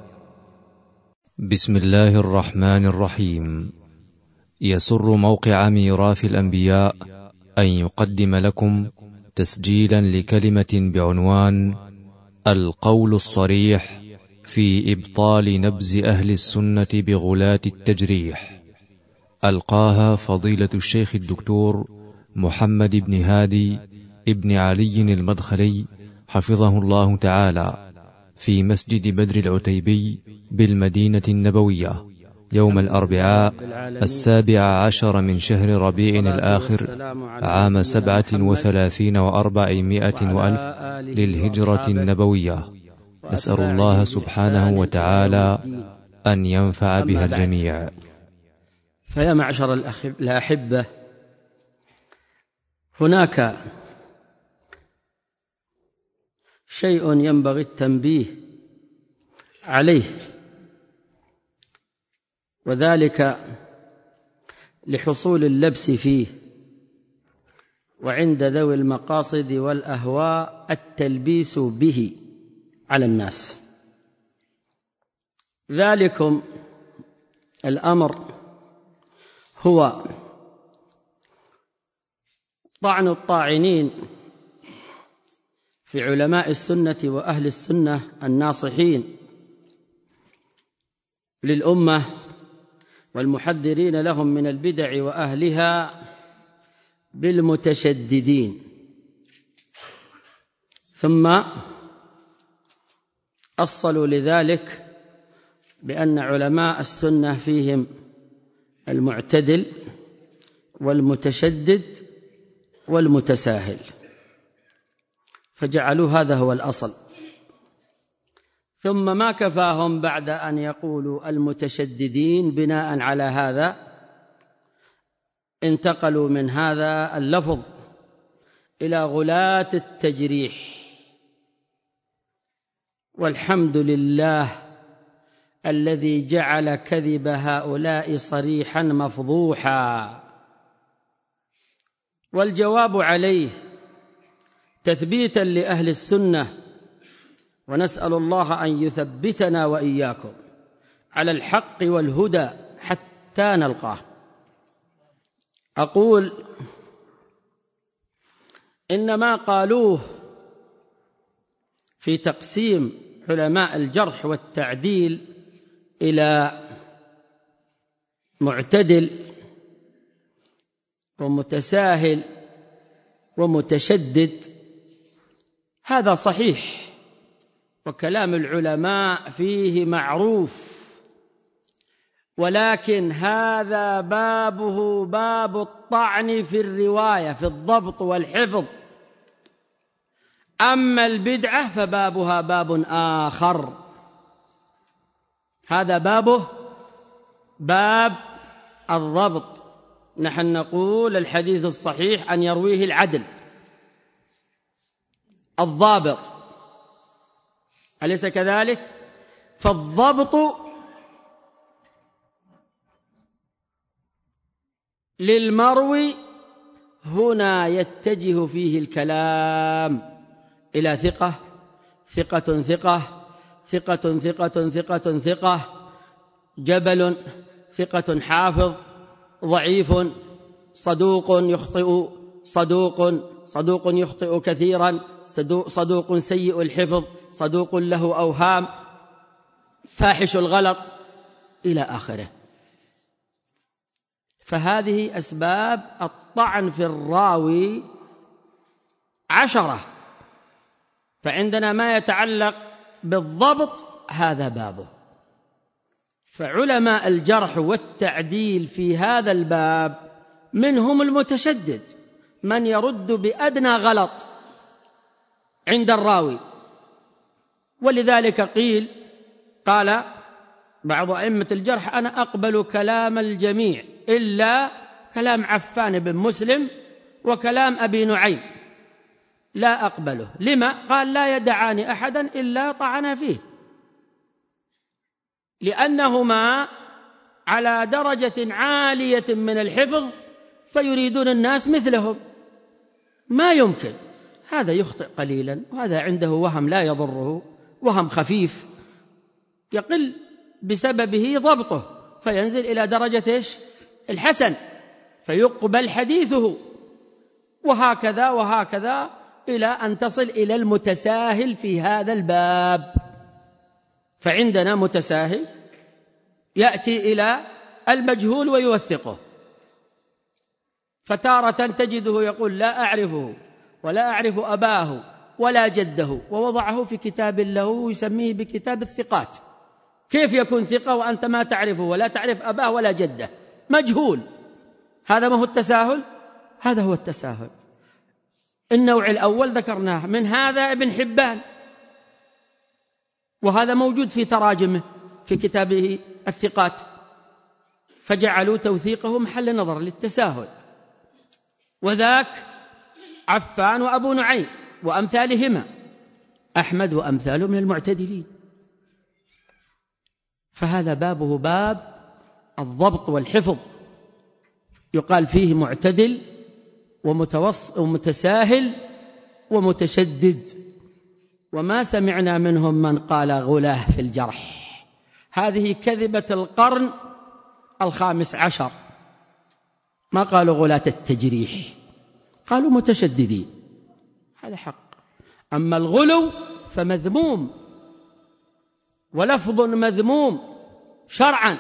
Speaker 1: بسم الله الرحمن الرحيم. يسر موقع ميراث الأنبياء أن يقدم لكم تسجيلا لكلمة بعنوان القول الصريح في إبطال نبز أهل السنة بغلاة التجريح، ألقاها فضيلة الشيخ الدكتور محمد بن هادي ابن علي المدخلي حفظه الله تعالى في مسجد بدر العتيبي بالمدينة النبوية يوم الأربعاء السابع عشر من شهر ربيع الآخر عام سبعة وثلاثين وأربعمائة وألف للهجرة النبوية. نسأل الله سبحانه وتعالى أن ينفع بها الجميع.
Speaker 2: فيا معشر الأحبة، هناك شيء ينبغي التنبيه عليه، وذلك لحصول اللبس فيه، وعند ذوي المقاصد والأهواء التلبيس به على الناس. ذلكم الأمر هو طعن الطاعنين في علماء السنة وأهل السنة الناصحين للأمة والمحذرين لهم من البدع وأهلها بالمتشددين. ثم أصلوا لذلك بأن علماء السنة فيهم المعتدل والمتشدد والمتساهل، فجعلوا هذا هو الأصل. ثم ما كفاهم بعد أن يقولوا المتشددين، بناء على هذا انتقلوا من هذا اللفظ إلى غلاة التجريح. والحمد لله الذي جعل كذب هؤلاء صريحا مفضوحا. والجواب عليه تثبيتا لأهل السنة، ونسأل الله أن يثبتنا وإياكم على الحق والهدى حتى نلقاه. أقول إن ما قالوه في تقسيم علماء الجرح والتعديل إلى معتدل ومتساهل ومتشدد هذا صحيح، وكلام العلماء فيه معروف، ولكن هذا بابه باب الطعن في الرواية، في الضبط والحفظ. أما البدعة فبابها باب آخر، هذا بابه باب الضبط نحن نقول الحديث الصحيح أن يرويه العدل الضابط، أليس كذلك؟ فالضبط للمروي هنا يتجه فيه الكلام إلى ثقة ثقة ثقة ثقة ثقة ثقة ثقة، جبل ثقة حافظ، ضعيف، صدوق يخطئ، صدوق صدوق يخطئ كثيرا، صدوق سيء الحفظ، صدوق له أوهام، فاحش الغلط، إلى آخره. فهذه أسباب الطعن في الراوي عشرة، فعندنا ما يتعلق بالضبط هذا بابه. فعلماء الجرح والتعديل في هذا الباب منهم المتشدد، من يرد بأدنى غلط عند الراوي. ولذلك قيل قال بعض أئمة الجرح: أنا أقبل كلام الجميع إلا كلام عفان بن مسلم وكلام أبي نعيم، لا أقبله. لما؟ قال: لا يدعان أحدا إلا طعن فيه، لأنهما على درجة عالية من الحفظ فيريدون الناس مثلهم، ما يمكن. هذا يخطئ قليلا وهذا عنده وهم لا يضره، وهم خفيف يقل بسببه ضبطه فينزل إلى درجة إيش؟ الحسن، فيقبل حديثه، وهكذا وهكذا إلى أن تصل إلى المتساهل في هذا الباب. فعندنا متساهل يأتي إلى المجهول ويوثقه، فتارة تجده يقول: لا أعرفه ولا أعرف أباه ولا جده، ووضعه في كتاب له يسميه بكتاب الثقات. كيف يكون ثقة وأنت ما تعرفه ولا تعرف أباه ولا جده؟ مجهول. هذا ما هو التساهل؟ هذا هو التساهل. النوع الأول ذكرناه، من هذا ابن حبان، وهذا موجود في تراجمه في كتابه الثقات، فجعلوا توثيقه محل نظر للتساهل. وذاك عفان وأبو نعيم وأمثالهما، أحمد وأمثاله من المعتدلين. فهذا بابه باب الضبط والحفظ، يقال فيه معتدل ومتوسط ومتساهل ومتشدد. وما سمعنا منهم من قال غلاه في الجرح. هذه كذبة القرن الخامس عشر، ما قالوا غلاة التجريح، قالوا متشددين، هذا حق. أما الغلو فمذموم، ولفظ مذموم شرعا،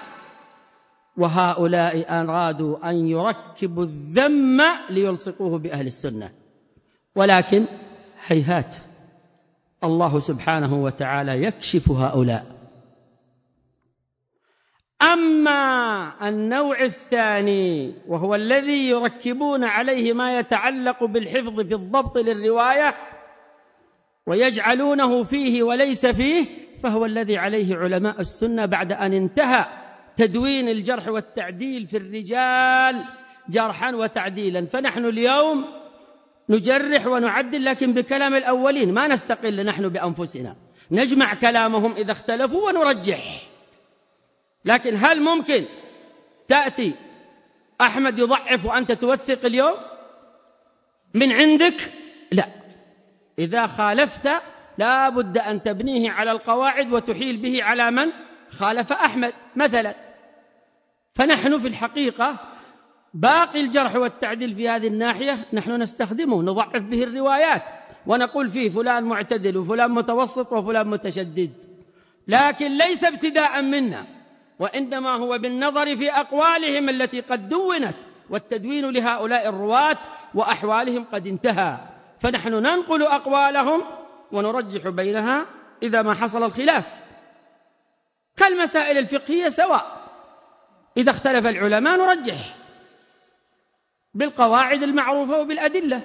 Speaker 2: وهؤلاء أرادوا أن يركبوا الذم ليلصقوه بأهل السنة، ولكن هيهات، الله سبحانه وتعالى يكشف هؤلاء. أما النوع الثاني وهو الذي يركبون عليه ما يتعلق بالحفظ في الضبط للرواية ويجعلونه فيه وليس فيه، فهو الذي عليه علماء السنة بعد أن انتهى تدوين الجرح والتعديل في الرجال جرحا وتعديلا. فنحن اليوم نجرح ونعدل لكن بكلام الأولين، ما نستقل نحن بأنفسنا، نجمع كلامهم إذا اختلفوا ونرجح. لكن هل ممكن تأتي أحمد يضعف وأنت توثق اليوم من عندك؟ لا، إذا خالفت لا بد أن تبنيه على القواعد وتحيل به على من خالف أحمد مثلا. فنحن في الحقيقة باقي الجرح والتعديل في هذه الناحية نحن نستخدمه، نضعف به الروايات ونقول فيه فلان معتدل وفلان متوسط وفلان متشدد، لكن ليس ابتداء منا، وإنما هو بالنظر في أقوالهم التي قد دونت، والتدوين لهؤلاء الرواة وأحوالهم قد انتهى، فنحن ننقل أقوالهم ونرجح بينها إذا ما حصل الخلاف. كالمسائل الفقهية سواء، إذا اختلف العلماء نرجح بالقواعد المعروفة وبالأدلة.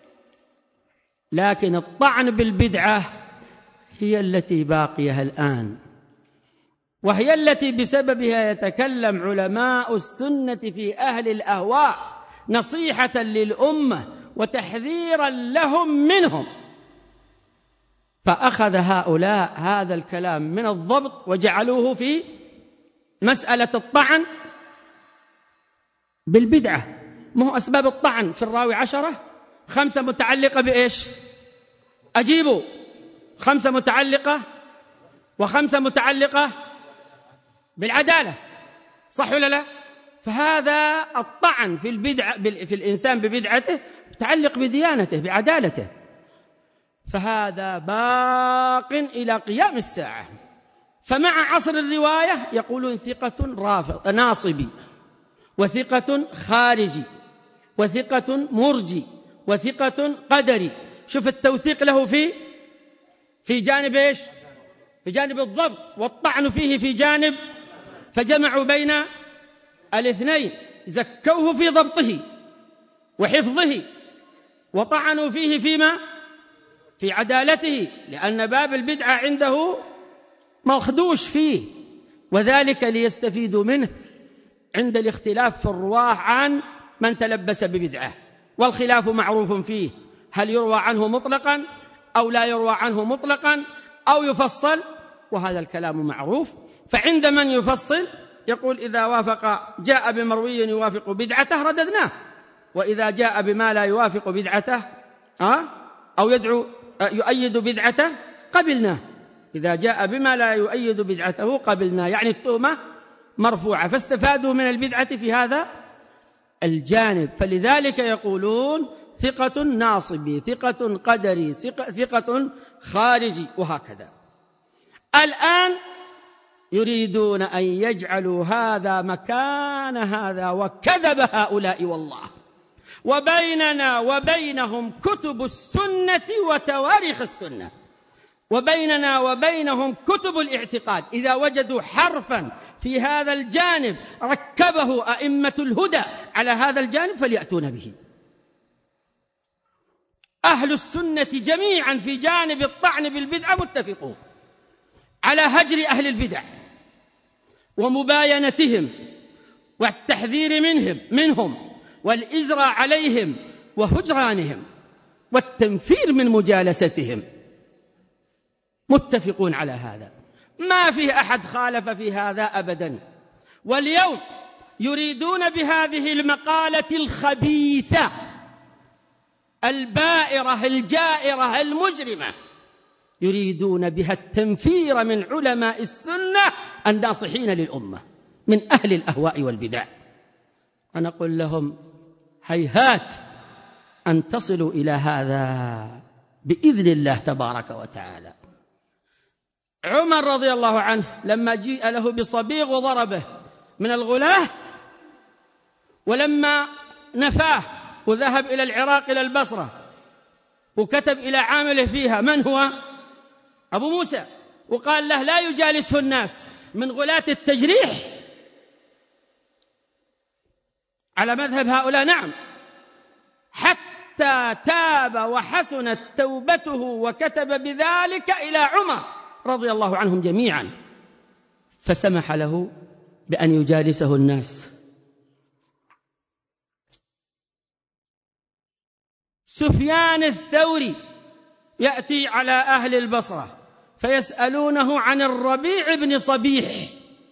Speaker 2: لكن الطعن بالبدعة هي التي باقية الآن، وهي التي بسببها يتكلم علماء السنة في أهل الأهواء نصيحة للأمة وتحذيرا لهم منهم. فأخذ هؤلاء هذا الكلام من الضبط وجعلوه في مسألة الطعن بالبدعة. ما هو أسباب الطعن في الراوي عشرة؟ خمسة متعلقة بإيش؟ أجيبوا. خمسة متعلقة وخمسة متعلقة بالعدالة، صح ولا لا؟ فهذا الطعن في البدعة في الإنسان ببدعته متعلق بديانته بعدالته، فهذا باق إلى قيام الساعة. فمع عصر الرواية يقولون ثقة رافض ناصبي، وثقة خارجي، وثقة مرجي، وثقة قدري. شوف التوثيق له في في جانب إيش؟ في جانب الضبط، والطعن فيه في جانب، فجمعوا بين الاثنين، زكوه في ضبطه وحفظه، وطعنوا فيه فيما في عدالته، لأن باب البدعة عنده مخدوش فيه، وذلك ليستفيدوا منه عند الاختلاف في الرواة عن من تلبس ببدعة. والخلاف معروف فيه، هل يروى عنه مطلقا أو لا يروى عنه مطلقا أو يفصل، وهذا الكلام معروف. فعند من يفصل يقول إذا وافق جاء بمروي يوافق بدعته رددناه، وإذا جاء بما لا يوافق بدعته أو يدعو يؤيد بدعته قبلناه. إذا جاء بما لا يؤيد بدعته قبلناه، يعني التهمة مرفوعة. فاستفادوا من البدعة في هذا الجانب. فلذلك يقولون ثقة ناصبي، ثقة قدري، ثقة خارجي، وهكذا. الآن يريدون أن يجعلوا هذا مكان هذا، وكذب هؤلاء والله. وبيننا وبينهم كتب السنة وتواريخ السنة، وبيننا وبينهم كتب الاعتقاد. إذا وجدوا حرفا في هذا الجانب ركبه أئمة الهدى على هذا الجانب فليأتون به. أهل السنة جميعا في جانب الطعن بالبدعة متفقون على هجر أهل البدع ومباينتهم والتحذير منهم منهم والإزراء عليهم وهجرانهم والتنفير من مجالستهم، متفقون على هذا، ما فيه أحد خالف في هذا أبدا. واليوم يريدون بهذه المقالة الخبيثة البائرة الجائرة المجرمة، يريدون بها التنفير من علماء السنة الناصحين للأمة من أهل الأهواء والبدع. أنا أقول لهم هيهات أن تصلوا إلى هذا بإذن الله تبارك وتعالى. عمر رضي الله عنه لما جيء له بصبيغ وضربه من الغلاة، ولما نفاه وذهب إلى العراق إلى البصرة وكتب إلى عامله فيها من هو أبو موسى، وقال له لا يجالسه الناس من غلاة التجريح على مذهب هؤلاء، نعم، حتى تاب وحسنت توبته وكتب بذلك إلى عمر رضي الله عنهم جميعا، فسمح له بأن يجالسه الناس. سفيان الثوري يأتي على أهل البصرة فيسألونه عن الربيع بن صبيح،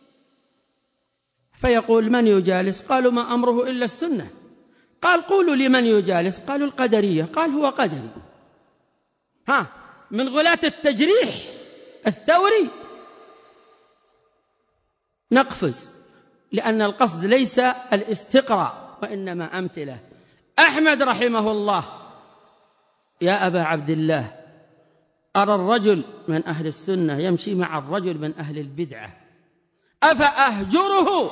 Speaker 2: فيقول من يجالس؟ قالوا ما أمره إلا السنة. قال قولوا لمن يجالس؟ قالوا القدرية. قال هو قدري. ها من غلاة التجريح الثوري. نقفز، لأن القصد ليس الاستقراء وإنما أمثلة. أحمد رحمه الله: يا أبا عبد الله، أرى الرجل من أهل السنة يمشي مع الرجل من أهل البدعة، أفأهجره؟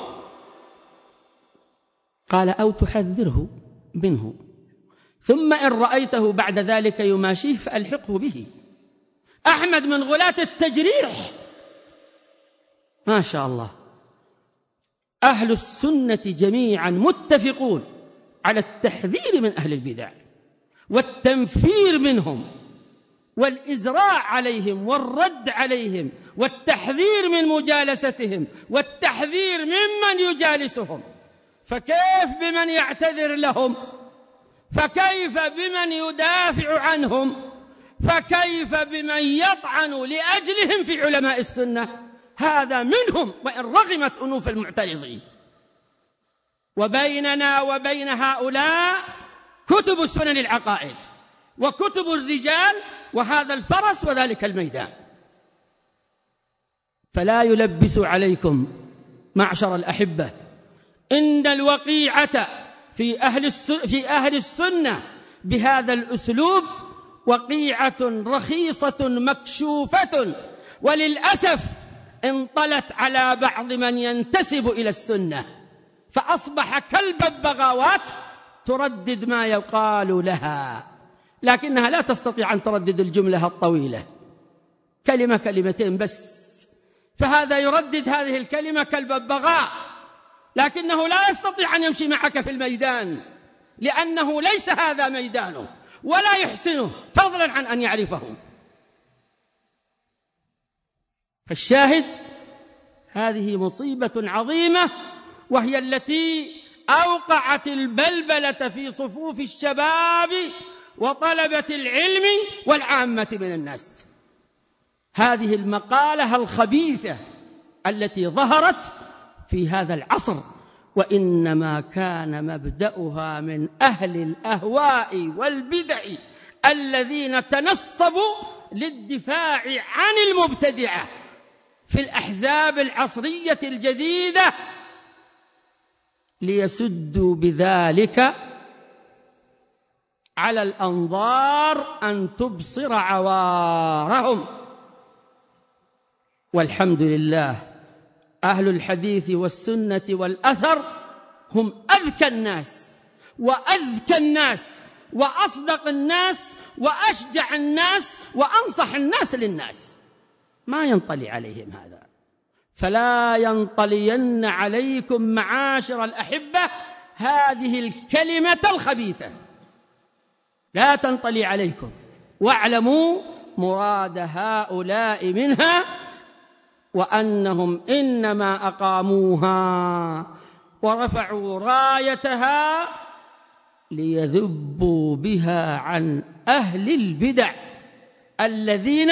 Speaker 2: قال أو تحذره منه، ثم إن رأيته بعد ذلك يماشيه فألحقه به. أحمد من غلاة التجريح، ما شاء الله. أهل السنة جميعا متفقون على التحذير من أهل البدع والتنفير منهم والإزراع عليهم والرد عليهم والتحذير من مجالستهم والتحذير ممن يجالسهم. فكيف بمن يعتذر لهم؟ فكيف بمن يدافع عنهم؟ فكيف بمن يطعن لأجلهم في علماء السنة؟ هذا منهم وإن رغمت أنوف المعترضين. وبيننا وبين هؤلاء كتب السنن العقائد وكتب الرجال وهذا الفرس وذلك الميدان. فلا يلبس عليكم معشر الأحبة إن الوقيعة في أهل في أهل السنة بهذا الأسلوب وقيعة رخيصة مكشوفة، وللأسف انطلت على بعض من ينتسب إلى السنة، فأصبح كالببغاوات تردد ما يقال لها، لكنها لا تستطيع أن تردد الجملة الطويلة، كلمة كلمتين بس. فهذا يردد هذه الكلمة كالببغاء، لكنه لا يستطيع أن يمشي معك في الميدان، لأنه ليس هذا ميدانه ولا يحسنه فضلا عن أن يعرفه. فالشاهد هذه مصيبة عظيمة، وهي التي أوقعت البلبلة في صفوف الشباب وطلبة العلم والعامة من الناس. هذه المقالة الخبيثة التي ظهرت في هذا العصر، وإنما كان مبدأها من أهل الأهواء والبدع الذين تنصبوا للدفاع عن المبتدعة في الأحزاب العصرية الجديدة، ليسدوا بذلك على الأنظار أن تبصر عوارهم. والحمد لله أهل الحديث والسنة والأثر هم أذكى الناس وأزكى الناس وأصدق الناس وأشجع الناس وأنصح الناس للناس، ما ينطلي عليهم هذا. فلا ينطلين عليكم معاشر الأحبة هذه الكلمة الخبيثة، لا تنطلي عليكم، واعلموا مراد هؤلاء منها وأنهم إنما أقاموها ورفعوا رايتها ليذبوا بها عن أهل البدع الذين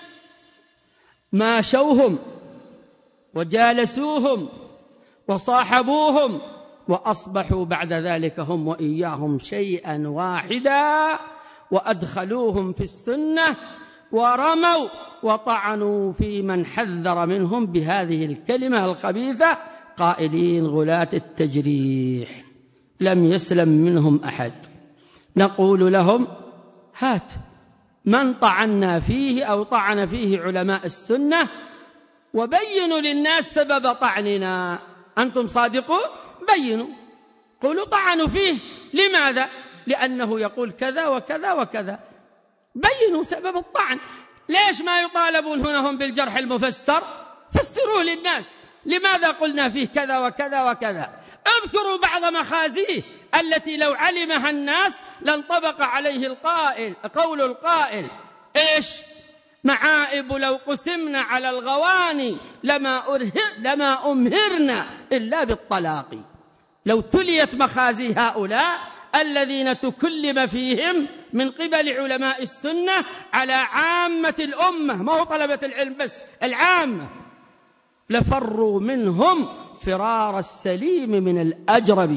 Speaker 2: ماشوهم وجالسوهم وصاحبوهم وأصبحوا بعد ذلك هم وإياهم شيئا واحدا، وأدخلوهم في السنة ورموا وطعنوا في من حذر منهم بهذه الكلمة الخبيثة، قائلين غلاة التجريح. لم يسلم منهم أحد. نقول لهم هات من طعنا فيه أو طعن فيه علماء السنة وبينوا للناس سبب طعننا. أنتم صادقون؟ بينوا، قولوا طعنوا فيه، لماذا؟ لأنه يقول كذا وكذا وكذا، بينوا سبب الطعن. ليش ما يطالبون هنا هم بالجرح المفسر؟ فسروه للناس، لماذا قلنا فيه كذا وكذا وكذا؟ اذكروا بعض مخازيه التي لو علمها الناس لانطبق عليه القائل قول القائل إيش؟ معائب لو قسمنا على الغواني لما, لما أمهرنا إلا بالطلاق. لو تليت مخازي هؤلاء الذين تكلم فيهم من قبل علماء السنة على عامة الأمة، ما هو طلبة العلم بس، العامة، لفروا منهم فرار السليم من الأجرب.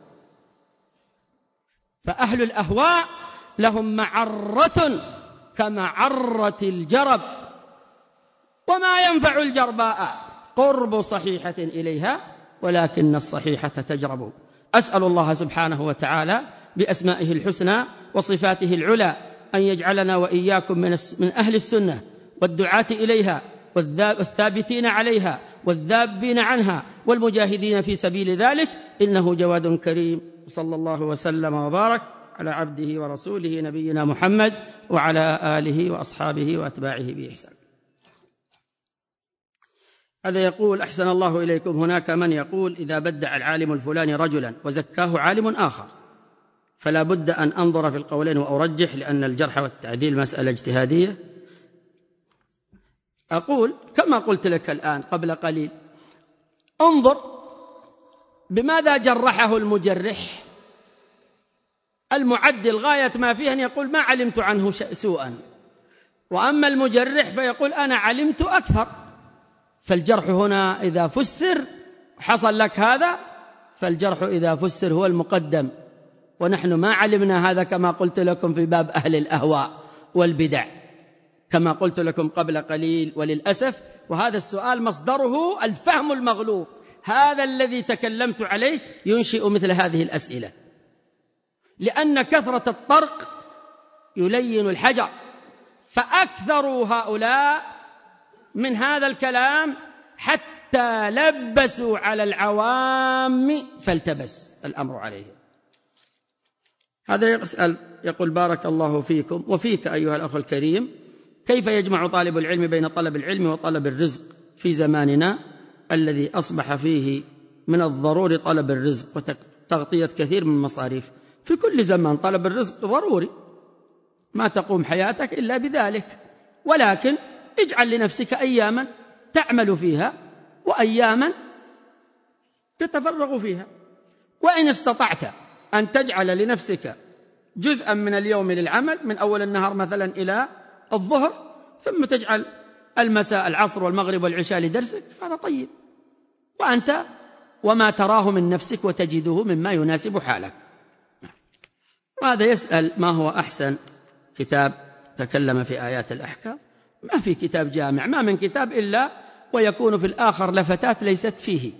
Speaker 2: فأهل الأهواء لهم معرة كمعرة الجرب، وما ينفع الجرباء قرب صحيحة إليها ولكن الصحيحة تجرب. أسأل الله سبحانه وتعالى بأسمائه الحسنى وصفاته العلى أن يجعلنا وإياكم من أهل السنة والدعاة إليها والثابتين عليها والذابين عنها والمجاهدين في سبيل ذلك، إنه جواد كريم. صلى الله وسلم وبارك على عبده ورسوله نبينا محمد وعلى آله وأصحابه وأتباعه بإحسان. هذا يقول: أحسن الله إليكم، هناك من يقول إذا بدع العالم الفلاني رجلا وزكاه عالم آخر فلا بد أن أنظر في القولين وأرجح، لأن الجرح والتعديل مسألة اجتهادية. أقول كما قلت لك الآن قبل قليل، انظر بماذا جرحه المجرح. المعدل غاية ما فيه أن يقول ما علمت عنه سوءا، وأما المجرح فيقول أنا علمت أكثر. فالجرح هنا إذا فسر حصل لك هذا، فالجرح إذا فسر هو المقدم، ونحن ما علمنا هذا كما قلت لكم في باب أهل الأهواء والبدع كما قلت لكم قبل قليل. وللأسف وهذا السؤال مصدره الفهم المغلوط، هذا الذي تكلمت عليه ينشئ مثل هذه الأسئلة، لأن كثرة الطرق يلين الحجر، فأكثروا هؤلاء من هذا الكلام حتى لبسوا على العوام فالتبس الأمر عليهم. هذا يسأل يقول بارك الله فيكم وفيك أيها الأخ الكريم، كيف يجمع طالب العلم بين طلب العلم وطلب الرزق في زماننا الذي أصبح فيه من الضروري طلب الرزق وتغطية كثير من المصاريف؟ في كل زمان طلب الرزق ضروري، ما تقوم حياتك إلا بذلك، ولكن اجعل لنفسك أياما تعمل فيها وأياما تتفرغ فيها. وإن استطعت أن تجعل لنفسك جزءا من اليوم للعمل من أول النهار مثلا إلى الظهر، ثم تجعل المساء العصر والمغرب والعشاء لدرسك، فهذا طيب، وأنت وما تراه من نفسك وتجده مما يناسب حالك. وهذا يسأل ما هو أحسن كتاب تكلم في آيات الأحكام. ما في كتاب جامع، ما من كتاب إلا ويكون في الآخر لفتات ليست فيه،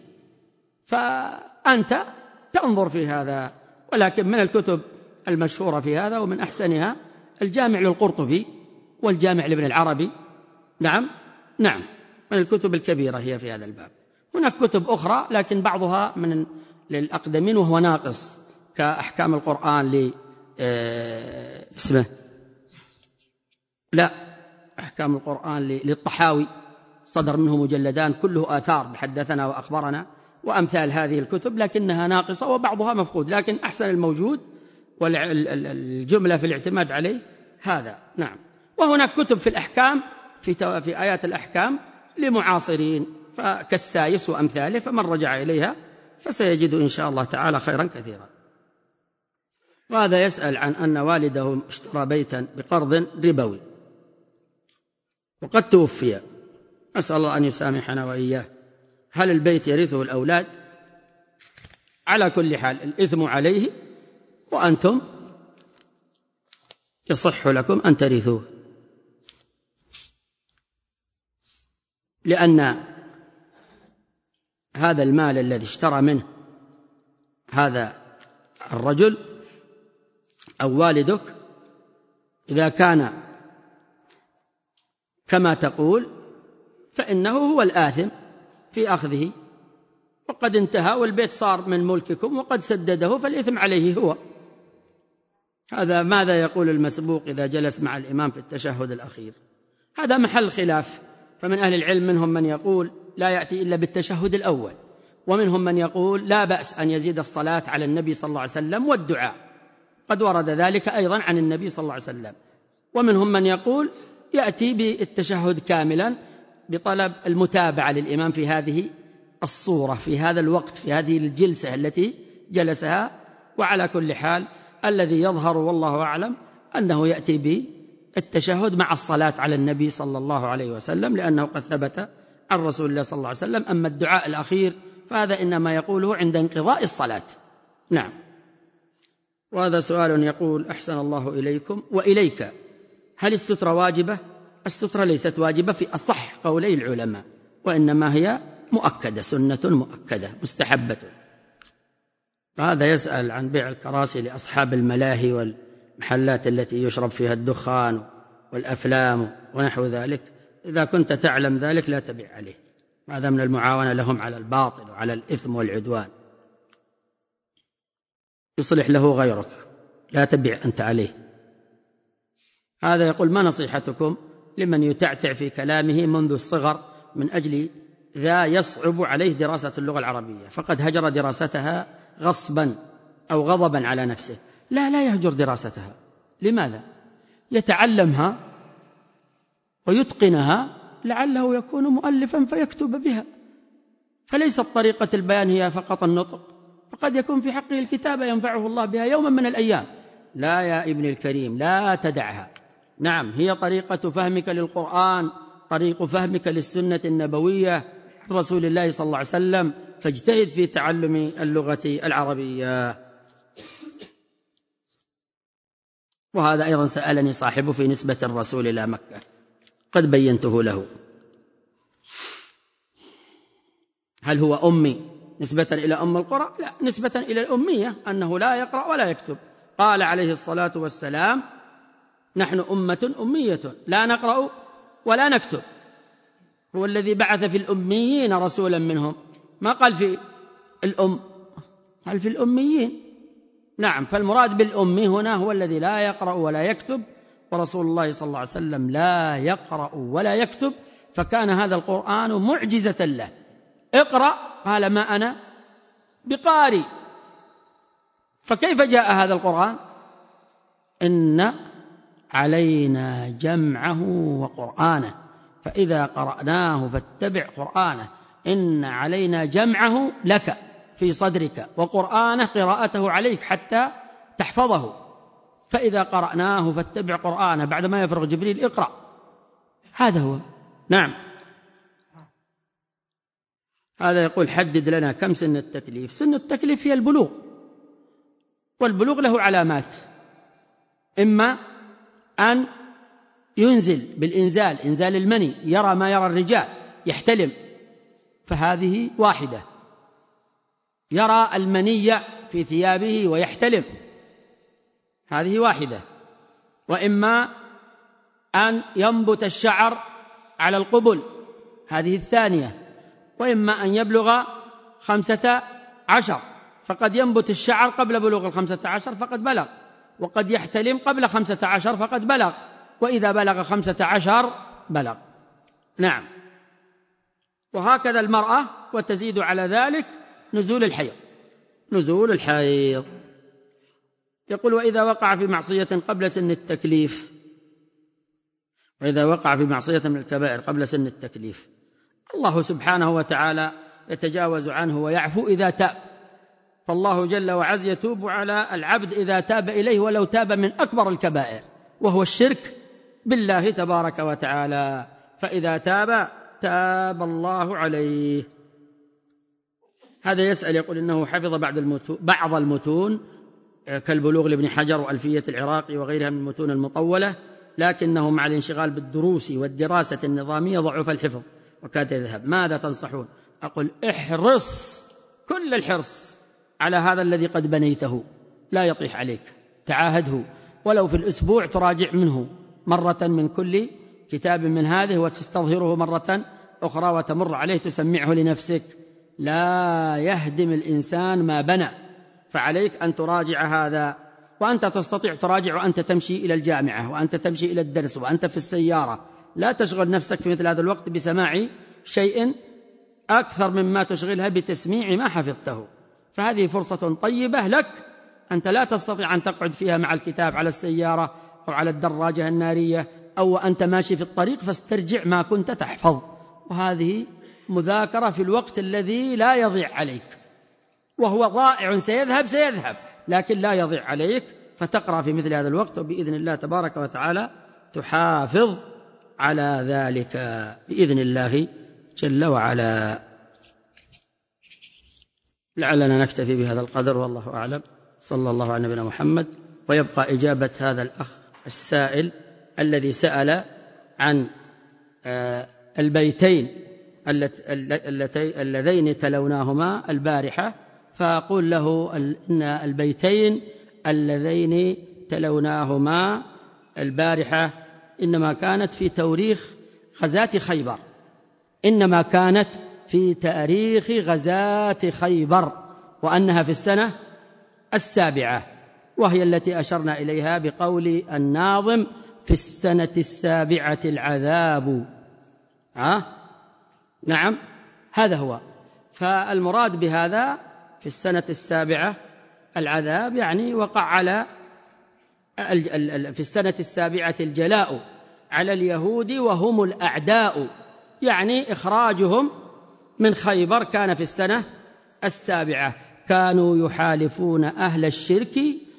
Speaker 2: فأنت تنظر في هذا. ولكن من الكتب المشهورة في هذا ومن أحسنها الجامع للقرطبي والجامع لابن العربي. نعم نعم من الكتب الكبيرة هي في هذا الباب. هناك كتب أخرى لكن بعضها من للأقدمين وهو ناقص، كأحكام القرآن ل اسمه لا أحكام القرآن للطحاوي، صدر منه مجلدان كله آثار بحدثنا وأخبرنا وأمثال هذه الكتب، لكنها ناقصة وبعضها مفقود، لكن أحسن الموجود والجملة في الاعتماد عليه هذا. نعم. وهناك كتب في الأحكام في, في آيات الأحكام لمعاصرين كالسايس وأمثاله، فمن رجع إليها فسيجد إن شاء الله تعالى خيرا كثيرا. وهذا يسأل عن أن والده اشترى بيتا بقرض ربوي وقد توفي، أسأل الله أن يسامحنا وإياه. هل البيت يرثه الأولاد؟ على كل حال الإثم عليه، وأنتم يصح لكم أن ترثوه، لأن هذا المال الذي اشترى منه هذا الرجل أو والدك إذا كان كما تقول فإنه هو الآثم في أخذه، وقد انتهى والبيت صار من ملككم وقد سدده، فالإثم عليه هو. هذا ماذا يقول المسبوق إذا جلس مع الإمام في التشهد الأخير؟ هذا محل خلاف، فمن أهل العلم منهم من يقول لا يأتي إلا بالتشهد الأول، ومنهم من يقول لا بأس أن يزيد الصلاة على النبي صلى الله عليه وسلم والدعاء، قد ورد ذلك أيضا عن النبي صلى الله عليه وسلم. ومنهم من يقول يأتي بالتشهد كاملا بطلب المتابعة للإمام في هذه الصورة في هذا الوقت في هذه الجلسة التي جلسها. وعلى كل حال الذي يظهر والله أعلم أنه يأتي بالتشهد مع الصلاة على النبي صلى الله عليه وسلم، لأنه قد ثبت عن رسول الله صلى الله عليه وسلم. أما الدعاء الأخير فهذا إنما يقوله عند انقضاء الصلاة. نعم. وهذا سؤال يقول أحسن الله إليكم وإليك، هل السترة واجبة؟ السترة ليست واجبة في أصح قولي العلماء، وإنما هي مؤكدة، سنة مؤكدة مستحبة. هذا يسأل عن بيع الكراسي لأصحاب الملاهي والمحلات التي يشرب فيها الدخان والأفلام ونحو ذلك. إذا كنت تعلم ذلك لا تبيع عليه، هذا من المعاونة لهم على الباطل وعلى الإثم والعدوان، يصلح له غيرك، لا تبيع أنت عليه. هذا يقول ما نصيحتكم لمن يتعتع في كلامه منذ الصغر من أجل ذا يصعب عليه دراسة اللغة العربية، فقد هجر دراستها غصبا أو غضبا على نفسه؟ لا لا يهجر دراستها. لماذا؟ يتعلمها ويتقنها لعله يكون مؤلفا فيكتب بها، فليست طريقة البيان هي فقط النطق، فقد يكون في حقه الكتابة ينفعه الله بها يوما من الأيام. لا يا ابن الكريم، لا تدعها. نعم، هي طريقة فهمك للقرآن، طريق فهمك للسنة النبوية رسول الله صلى الله عليه وسلم، فاجتهد في تعلم اللغة العربية. وهذا أيضا سألني صاحبه في نسبة الرسول إلى مكة، قد بينته له. هل هو أمي نسبة إلى أم القرى؟ لا، نسبة إلى الأمية، أنه لا يقرأ ولا يكتب. قال عليه الصلاة والسلام: نحن أمة أمية لا نقرأ ولا نكتب. هو الذي بعث في الأميين رسولا منهم، ما قال في الأم، قال في الأميين. نعم، فالمراد بالأمي هنا هو الذي لا يقرأ ولا يكتب، ورسول الله صلى الله عليه وسلم لا يقرأ ولا يكتب، فكان هذا القرآن معجزة له. اقرأ، قال: ما أنا بقارئ. فكيف جاء هذا القرآن؟ إن علينا جمعه وقرآنه، فإذا قرأناه فاتبع قرآنه. إن علينا جمعه لك في صدرك، وقرآنه قراءته عليك حتى تحفظه، فإذا قرأناه فاتبع قرآنه. بعدما يفرغ جبريل اقرأ، هذا هو. نعم. هذا يقول: حدد لنا كم سن التكليف. سن التكليف هي البلوغ، والبلوغ له علامات: إما أن ينزل بالإنزال، إنزال المني، يرى ما يرى الرجال، يحتلم، فهذه واحدة، يرى المني في ثيابه ويحتلم، هذه واحدة. وإما أن ينبت الشعر على القبل، هذه الثانية. وإما أن يبلغ خمسة عشر، فقد ينبت الشعر قبل بلوغ الخمسة عشر فقد بلغ، وقد يحتلم قبل خمسة عشر فقد بلغ، وإذا بلغ خمسة عشر بلغ. نعم. وهكذا المرأة، وتزيد على ذلك نزول الحيض. نزول الحيض. يقول: وإذا وقع في معصية قبل سن التكليف، وإذا وقع في معصية من الكبائر قبل سن التكليف، الله سبحانه وتعالى يتجاوز عنه ويعفو إذا تاب، فالله جل وعز يتوب على العبد إذا تاب إليه ولو تاب من أكبر الكبائر، وهو الشرك بالله تبارك وتعالى، فإذا تاب تاب الله عليه. هذا يسأل يقول: إنه حفظ بعض المتون, بعض المتون كالبلوغ لابن حجر وألفية العراقي وغيرها من المتون المطولة، لكنه مع الانشغال بالدروس والدراسة النظامية ضعف الحفظ وكاد يذهب، ماذا تنصحون؟ أقول: احرص كل الحرص على هذا الذي قد بنيته، لا يطيح عليك، تعاهده، ولو في الأسبوع تراجع منه مرة من كل كتاب من هذه، وتستظهره مرة أخرى وتمر عليه تسمعه لنفسك. لا يهدم الإنسان ما بنى، فعليك أن تراجع هذا. وأنت تستطيع تراجع وأنت تمشي إلى الجامعة، وأنت تمشي إلى الدرس، وأنت في السيارة. لا تشغل نفسك في مثل هذا الوقت بسماع شيء أكثر مما تشغلها بتسميع ما حفظته، فهذه فرصة طيبة لك. أنت لا تستطيع أن تقعد فيها مع الكتاب على السيارة أو على الدراجة النارية أو أنت ماشي في الطريق، فاسترجع ما كنت تحفظ، وهذه مذاكرة في الوقت الذي لا يضيع عليك، وهو ضائع سيذهب سيذهب لكن لا يضيع عليك، فتقرأ في مثل هذا الوقت، وبإذن الله تبارك وتعالى تحافظ على ذلك بإذن الله جل وعلا. لعلنا نكتفي بهذا القدر، والله أعلم. صلى الله على نبينا محمد. ويبقى إجابة هذا الأخ السائل الذي سأل عن البيتين اللذين تلوناهما البارحة، فأقول له إن البيتين اللذين تلوناهما البارحة إنما كانت في تاريخ غزاة خيبر، إنما كانت في تاريخ غزاة خيبر، وأنها في السنة السابعة، وهي التي أشرنا إليها بقول الناظم: في السنة السابعة العذاب. ها؟ نعم، هذا هو. فالمراد بهذا في السنة السابعة العذاب، يعني وقع على في السنة السابعة الجلاء على اليهود وهم الأعداء، يعني إخراجهم من خيبر كان في السنة السابعة. كانوا يحالفون أهل الشرك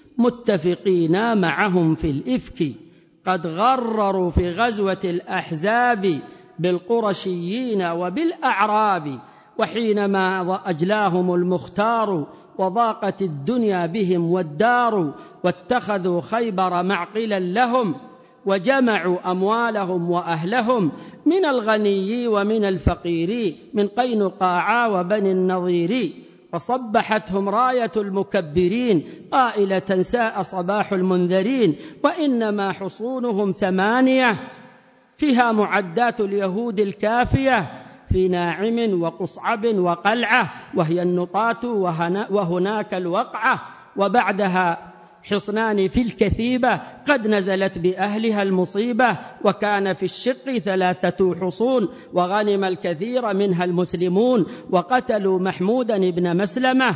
Speaker 2: متفقين معهم في الإفك، قد غرروا في غزوة الأحزاب بالقرشيين وبالأعراب، وحينما أجلاهم المختار وضاقت الدنيا بهم والدار، واتخذوا خيبر معقلا لهم وجمعوا أموالهم وأهلهم من الغني ومن الفقير، من قينقاع وبني النضير، وصبحتهم راية المكبرين قائلة ساء صباح المنذرين، وإنما حصونهم ثمانية فيها معدات اليهود الكافية، في ناعم وقصعب وقلعة، وهي النطاة وهناك الوقعة، وبعدها حصنان في الكثيبة قد نزلت بأهلها المصيبة، وكان في الشق ثلاثة حصون، وغنم الكثير منها المسلمون، وقتلوا محمودا بن مسلمة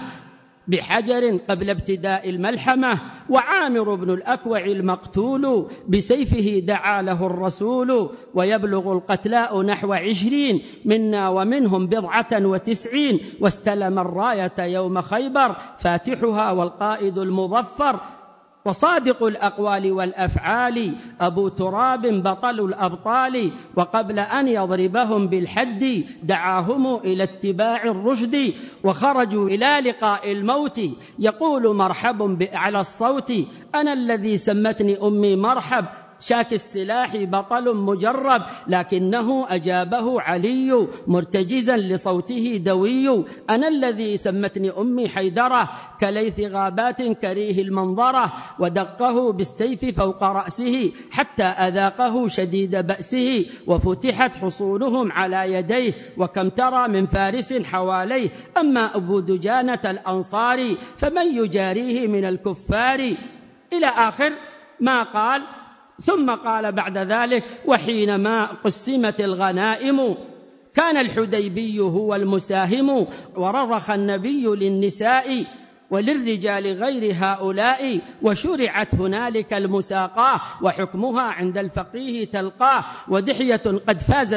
Speaker 2: بحجر قبل ابتداء الملحمة، وعامر بن الأكوع المقتول بسيفه دعا له الرسول، ويبلغ القتلاء نحو عشرين منا ومنهم بضعة وتسعين، واستلم الراية يوم خيبر فاتحها والقائد المظفر، وصادق الأقوال والأفعال أبو تراب بطل الأبطال، وقبل أن يضربهم بالحد دعاهم إلى اتباع الرشد، وخرجوا إلى لقاء الموت يقول مرحب بأعلى الصوت، أنا الذي سمتني أمي مرحب، شاك السلاح بطل مجرب، لكنه أجابه علي مرتجزا لصوته دوي، أنا الذي سمتني أمي حيدرة، كليث غابات كريه المنظرة، ودقه بالسيف فوق رأسه حتى أذاقه شديد بأسه، وفتحت حصونهم على يديه، وكم ترى من فارس حواليه، أما أبو دجانة الأنصاري فمن يجاريه من الكفار، إلى آخر ما قال. ثم قال بعد ذلك: وحينما قسمت الغنائم كان الحديبي هو المساهم، وررخ النبي للنساء وللرجال غير هؤلاء، وشرعت هنالك المساقاة، وحكمها عند الفقيه تلقاه، ودحية قد فاز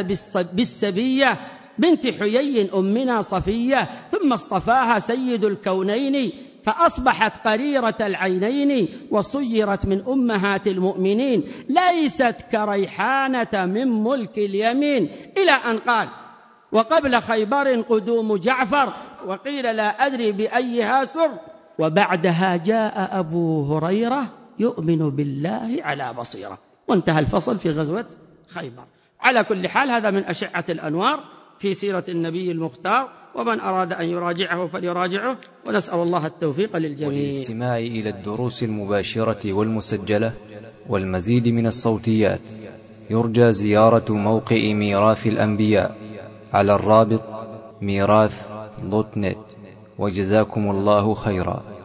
Speaker 2: بالسبية بنت حيي أمنا صفية، ثم اصطفاها سيد الكونين فأصبحت قريرة العينين، وصيرت من أمهات المؤمنين، ليست كريحانة من ملك اليمين، إلى أن قال: وقبل خيبر قدوم جعفر، وقيل لا أدري بأيها سر، وبعدها جاء أبو هريرة يؤمن بالله على بصيرة. وانتهى الفصل في غزوة خيبر. على كل حال هذا من أشعة الأنوار في سيرة النبي المختار، ومن أراد أن يراجعه فليراجعه، ونسأل الله التوفيق للجميع.
Speaker 1: وللاستماع إلى الدروس المباشرة والمسجلة والمزيد من الصوتيات يرجى زيارة موقع ميراث الأنبياء على الرابط ميراث دوت نت. وجزاكم الله خيرا.